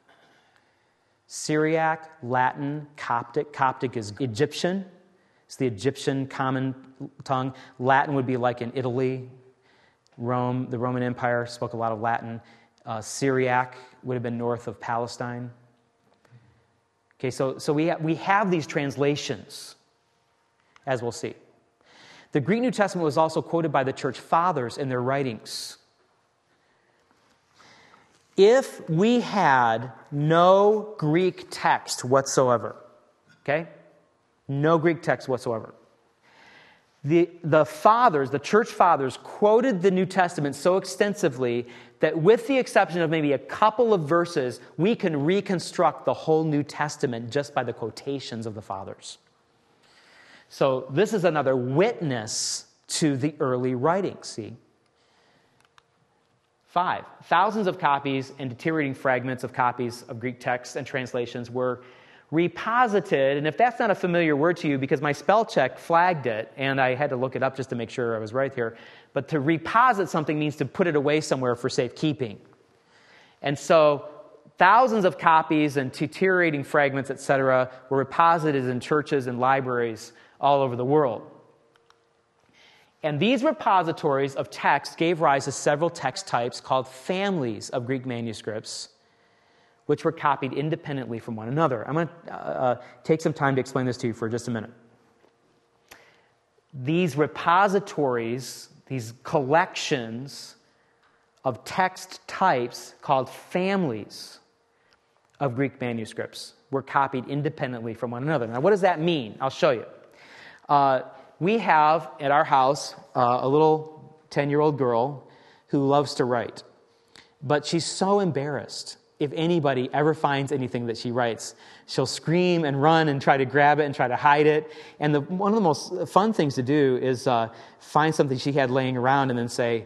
Syriac, Latin, Coptic. Coptic is Egyptian. It's the Egyptian common tongue. Latin would be like in Italy. Rome, the Roman Empire spoke a lot of Latin. Syriac would have been north of Palestine. Okay, so we have these translations, as we'll see. The Greek New Testament was also quoted by the church fathers in their writings. If we had no Greek text whatsoever, okay? No Greek text whatsoever. The fathers, the church fathers, quoted the New Testament so extensively that with the exception of maybe a couple of verses, we can reconstruct the whole New Testament just by the quotations of the fathers. So this is another witness to the early writings, see? 5, thousands of copies and deteriorating fragments of copies of Greek texts and translations were reposited, and if that's not a familiar word to you, because my spell check flagged it, and I had to look it up just to make sure I was right here, but to reposit something means to put it away somewhere for safekeeping. And so thousands of copies and deteriorating fragments, etc., were reposited in churches and libraries all over the world. And these repositories of text gave rise to several text types called families of Greek manuscripts, which were copied independently from one another. I'm going to take some time to explain this to you for just a minute. These repositories, these collections of text types called families of Greek manuscripts were copied independently from one another. Now, what does that mean? I'll show you. We have at our house a little 10-year-old girl who loves to write, but she's so embarrassed. If anybody ever finds anything that she writes, she'll scream and run and try to grab it and try to hide it. And one of the most fun things to do is find something she had laying around and then say,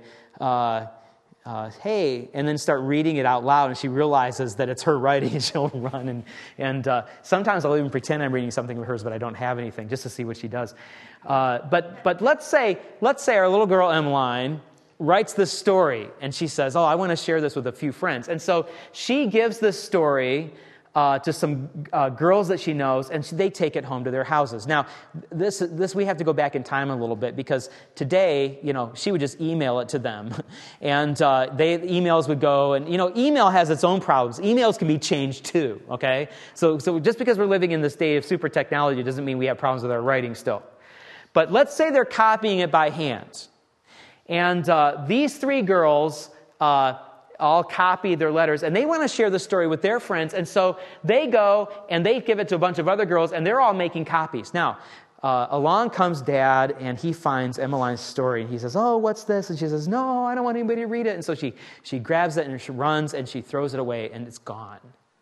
hey, and then start reading it out loud, and she realizes that it's her writing, and she'll run. And sometimes I'll even pretend I'm reading something of hers, but I don't have anything, just to see what she does. But let's say our little girl Emmeline writes this story, and she says, I want to share this with a few friends. And so she gives this story to some girls that she knows, and they take it home to their houses. Now, this we have to go back in time a little bit, because today, she would just email it to them, and emails would go, and email has its own problems. Emails can be changed too. Okay, so just because we're living in this day of super technology doesn't mean we have problems with our writing still. But let's say they're copying it by hand, and these three girls all copy their letters, and they want to share the story with their friends, and so they go and they give it to a bunch of other girls, and they're all making copies. Now, along comes Dad, and he finds Emmeline's story, and he says, what's this? And she says, no, I don't want anybody to read it. And so she grabs it, and she runs, and she throws it away, and it's gone.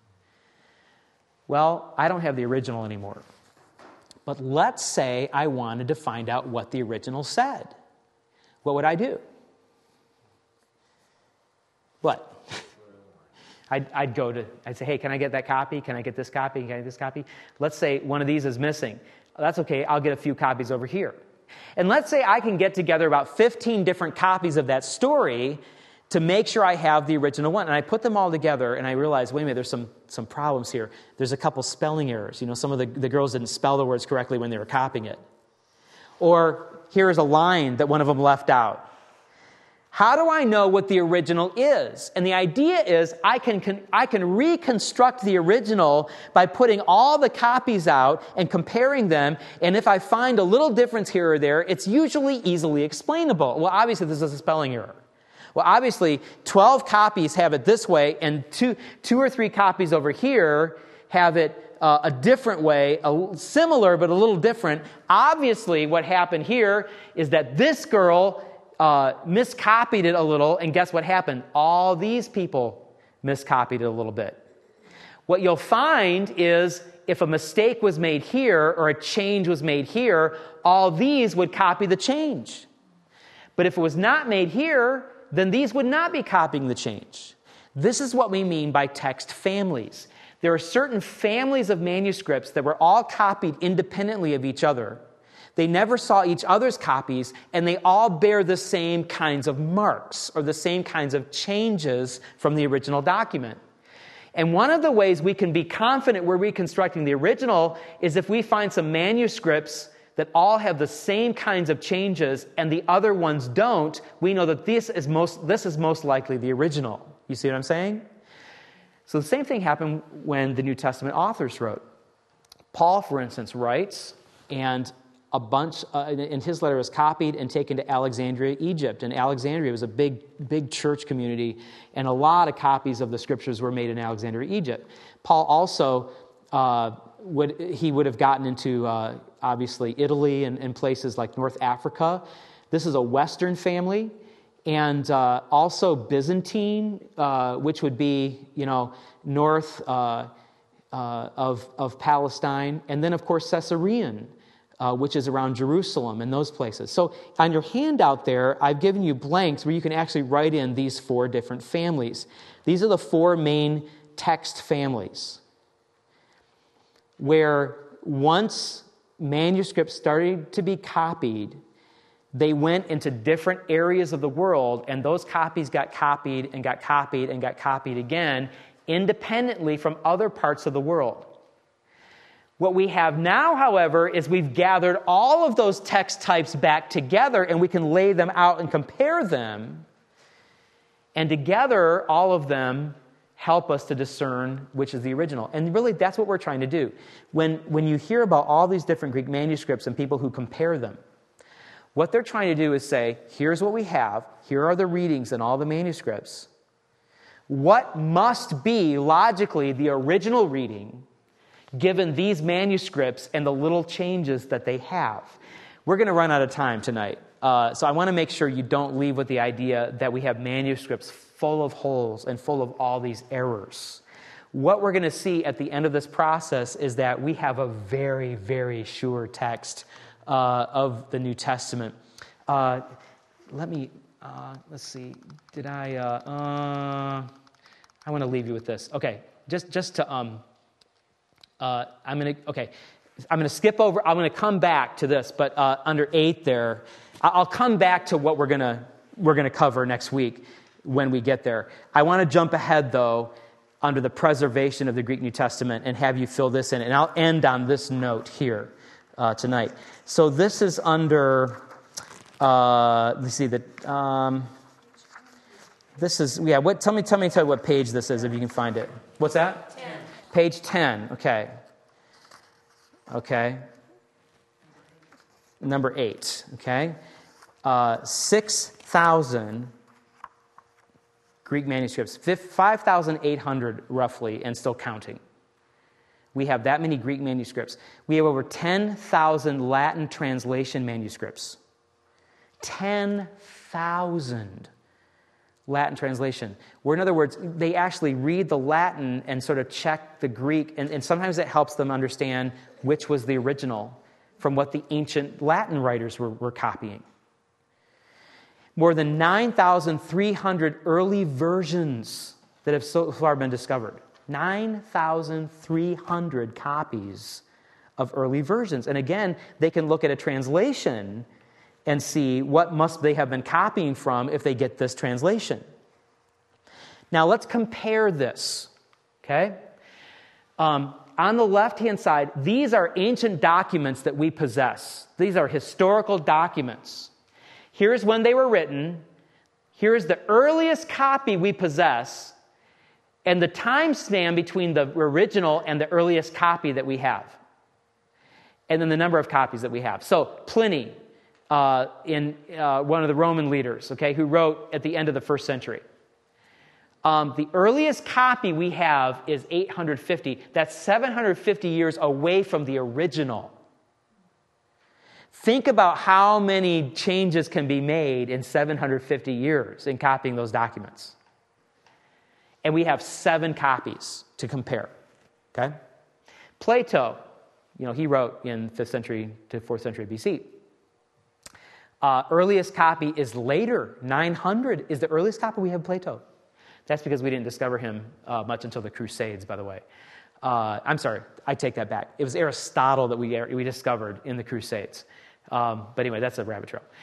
Well, I don't have the original anymore. But let's say I wanted to find out what the original said. What would I do? What? I'd say, hey, can I get that copy? Can I get this copy? Can I get this copy? Let's say one of these is missing. That's okay, I'll get a few copies over here. And let's say I can get together about 15 different copies of that story to make sure I have the original one. And I put them all together, and I realize, wait a minute, there's some problems here. There's a couple spelling errors. Some of the girls didn't spell the words correctly when they were copying it. Or here's a line that one of them left out. How do I know what the original is? And the idea is I can reconstruct the original by putting all the copies out and comparing them. And if I find a little difference here or there, it's usually easily explainable. Well, obviously, this is a spelling error. Well, obviously, 12 copies have it this way, and two or three copies over here have it a different way, similar but a little different. Obviously, what happened here is that this girl miscopied it a little, and guess what happened? All these people miscopied it a little bit. What you'll find is if a mistake was made here or a change was made here, all these would copy the change. But if it was not made here, then these would not be copying the change. This is what we mean by text families. There are certain families of manuscripts that were all copied independently of each other. They never saw each other's copies, and they all bear the same kinds of marks or the same kinds of changes from the original document. And one of the ways we can be confident we're reconstructing the original is if we find some manuscripts that all have the same kinds of changes and the other ones don't, we know that this is most likely the original. You see what I'm saying? So the same thing happened when the New Testament authors wrote. Paul, for instance, writes, and a bunch, and his letter was copied and taken to Alexandria, Egypt. And Alexandria was a big church community, and a lot of copies of the scriptures were made in Alexandria, Egypt. Paul also would have gotten into, obviously, Italy and places like North Africa. This is a Western family, and also Byzantine, which would be, north of Palestine, and then, of course, Caesarean, which is around Jerusalem and those places. So on your handout there, I've given you blanks where you can actually write in these 4 different families. These are the 4 main text families, where once manuscripts started to be copied, they went into different areas of the world, and those copies got copied and got copied and got copied again, independently from other parts of the world. What we have now, however, is we've gathered all of those text types back together, and we can lay them out and compare them. And together, all of them help us to discern which is the original. And really, that's what we're trying to do. When you hear about all these different Greek manuscripts and people who compare them, what they're trying to do is say, here's what we have, here are the readings in all the manuscripts. What must be, logically, the original reading, given these manuscripts and the little changes that they have? We're going to run out of time tonight. So I want to make sure you don't leave with the idea that we have manuscripts full of holes and full of all these errors. What we're going to see at the end of this process is that we have a very, very sure text of the New Testament. Let's see. Did I want to leave you with this. Okay, just to I'm going to skip over. I'm going to come back to this, but under 8 there, I'll come back to what we're going to cover next week when we get there. I want to jump ahead though under the preservation of the Greek New Testament and have you fill this in, and I'll end on this note here tonight. So this is under. Let's see that. This is what? Tell me what page this is if you can find it. What's that? 10. Page 10. Okay. Number 8. Okay. 6,000 Greek manuscripts, 5,800 roughly, and still counting. We have that many Greek manuscripts. We have over 10,000 Latin translation manuscripts. 10,000 Latin translation. Where, in other words, they actually read the Latin and sort of check the Greek, and sometimes it helps them understand which was the original from what the ancient Latin writers were copying. More than 9,300 early versions that have so far been discovered. 9,300 copies of early versions. And again, they can look at a translation and see what must they have been copying from if they get this translation. Now let's compare this, okay? On the left-hand side, these are ancient documents that we possess. These are historical documents. Here's when they were written. Here's the earliest copy we possess, and the time span between the original and the earliest copy that we have. And then the number of copies that we have. So Pliny, one of the Roman leaders, okay, who wrote at the end of the 1st century. The earliest copy we have is 850. That's 750 years away from the original. Think about how many changes can be made in 750 years in copying those documents. And we have 7 copies to compare. Okay? Plato, he wrote in 5th century to 4th century BC. Earliest copy is later. 900 is the earliest copy we have of Plato. That's because we didn't discover him much until the Crusades, by the way. I'm sorry, I take that back. It was Aristotle that we discovered in the Crusades. But anyway, that's a rabbit trail.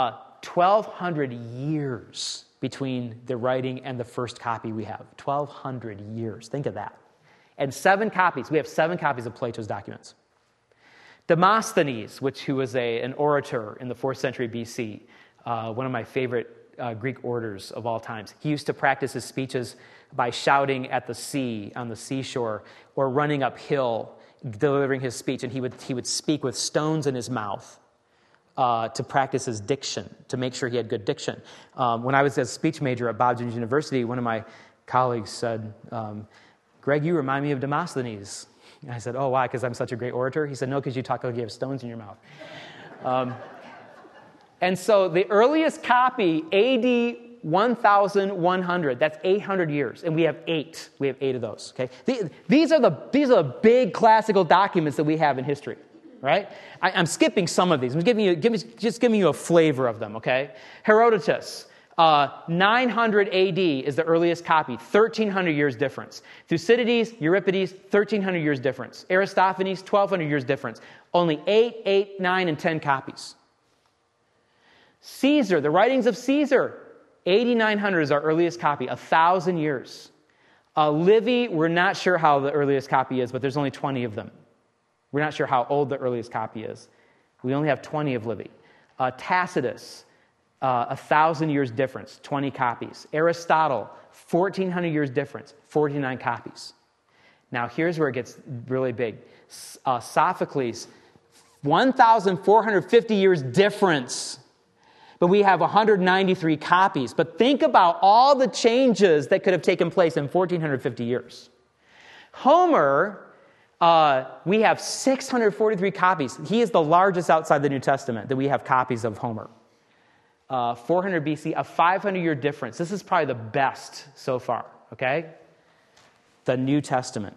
1,200 years between the writing and the first copy we have. 1,200 years. Think of that. And 7 copies. We have 7 copies of Plato's documents. Demosthenes, who was an orator in the 4th century BC, one of my favorite Greek orators of all times. He used to practice his speeches by shouting at the sea, on the seashore, or running uphill, delivering his speech, and he would speak with stones in his mouth to practice his diction, to make sure he had good diction. When I was a speech major at Bob Jones University, one of my colleagues said, Greg, you remind me of Demosthenes. And I said, oh, why? Because I'm such a great orator? He said, no, because you talk like you have stones in your mouth. And so the earliest copy, AD 1,100, that's 800 years, and we have 8. We have 8 of those, okay? These are the big classical documents that we have in history, right? I'm skipping some of these. I'm giving you a flavor of them, okay? Herodotus, 900 AD is the earliest copy, 1,300 years difference. Thucydides, Euripides, 1,300 years difference. Aristophanes, 1,200 years difference. Only 8, 9, and 10 copies. Caesar, the writings of Caesar, 8,900 is our earliest copy, 1,000 years. Livy, we're not sure how the earliest copy is, but there's only 20 of them. We're not sure how old the earliest copy is. We only have 20 of Livy. Tacitus, 1,000 years difference, 20 copies. Aristotle, 1,400 years difference, 49 copies. Now, here's where it gets really big. Sophocles, 1,450 years difference, but we have 193 copies. But think about all the changes that could have taken place in 1,450 years. Homer, we have 643 copies. He is the largest outside the New Testament that we have copies of Homer. 400 BC, a 500-year difference. This is probably the best so far, okay? The New Testament.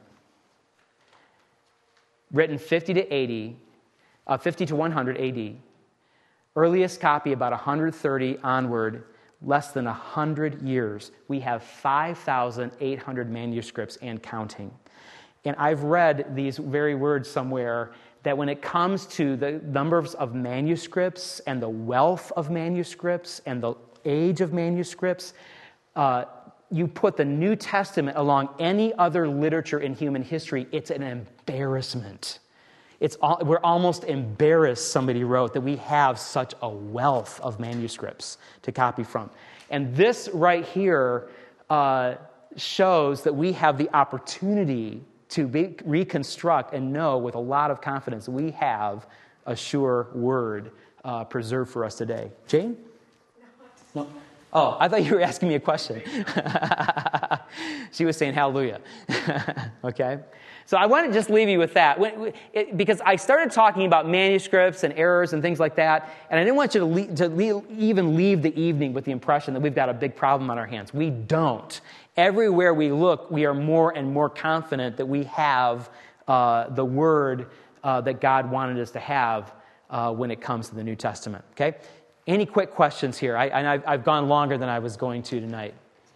Written 50 to 100 AD. Earliest copy about 130 onward, less than 100 years. We have 5,800 manuscripts and counting. And I've read these very words somewhere that when it comes to the numbers of manuscripts and the wealth of manuscripts and the age of manuscripts, you put the New Testament along any other literature in human history, it's an embarrassment. We're almost embarrassed, somebody wrote, that we have such a wealth of manuscripts to copy from. And this right here shows that we have the opportunity to reconstruct and know with a lot of confidence we have a sure word preserved for us today. Jane? No. Oh, I thought you were asking me a question. She was saying hallelujah. Okay? So I want to just leave you with that. Because I started talking about manuscripts and errors and things like that, and I didn't want you to even leave the evening with the impression that we've got a big problem on our hands. We don't. Everywhere we look, we are more and more confident that we have the word that God wanted us to have when it comes to the New Testament. Okay? Any quick questions here? I've gone longer than I was going to tonight.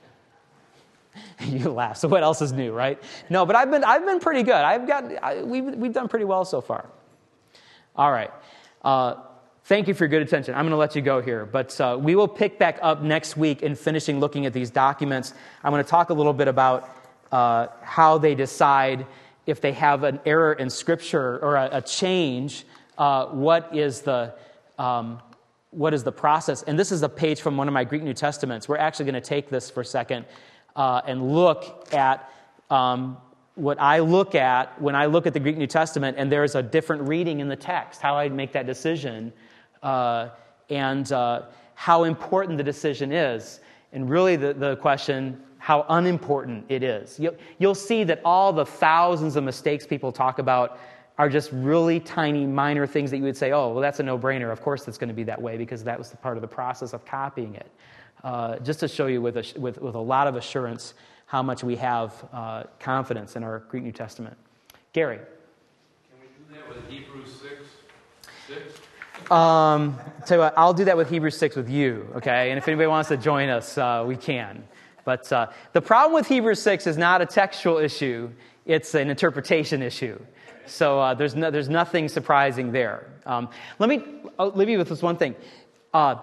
You laugh. So what else is new, right? No, but I've been pretty good. We've done pretty well so far. All right. Thank you for your good attention. I'm going to let you go here, but we will pick back up next week in finishing looking at these documents. I'm going to talk a little bit about how they decide if they have an error in Scripture or a change. What is the process? And this is a page from one of my Greek New Testaments. We're actually going to take this for a second and look at what I look at when I look at the Greek New Testament, and there's a different reading in the text, how I make that decision, and how important the decision is. And really the question, how unimportant it is. You'll see that all the thousands of mistakes people talk about are just really tiny, minor things that you would say, oh, well, that's a no-brainer. Of course it's going to be that way because that was the part of the process of copying it. Just to show you with a lot of assurance how much we have confidence in our Greek New Testament. Gary? Can we do that with Hebrews 6? Tell you what, I'll do that with Hebrews 6 with you, okay? And if anybody wants to join us, we can. But the problem with Hebrews 6 is not a textual issue, it's an interpretation issue. So there's nothing surprising there. Let me leave you with this one thing. And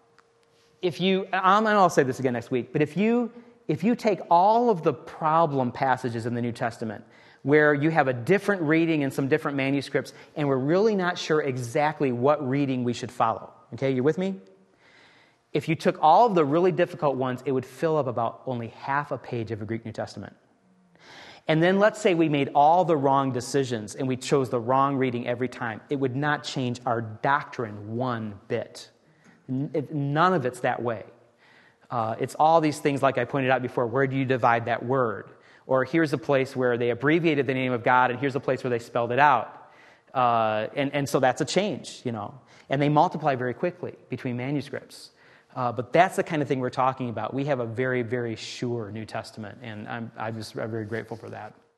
I'll say this again next week, but if you take all of the problem passages in the New Testament where you have a different reading in some different manuscripts and we're really not sure exactly what reading we should follow, okay, you with me? If you took all of the really difficult ones, it would fill up about only half a page of a Greek New Testament. And then let's say we made all the wrong decisions and we chose the wrong reading every time. It would not change our doctrine one bit. None of it's that way. It's all these things like I pointed out before. Where do you divide that word? Or here's a place where they abbreviated the name of God, and here's a place where they spelled it out. And so that's a change, you know. And they multiply very quickly between manuscripts. But that's the kind of thing we're talking about. We have a very, very sure New Testament, and I'm very grateful for that.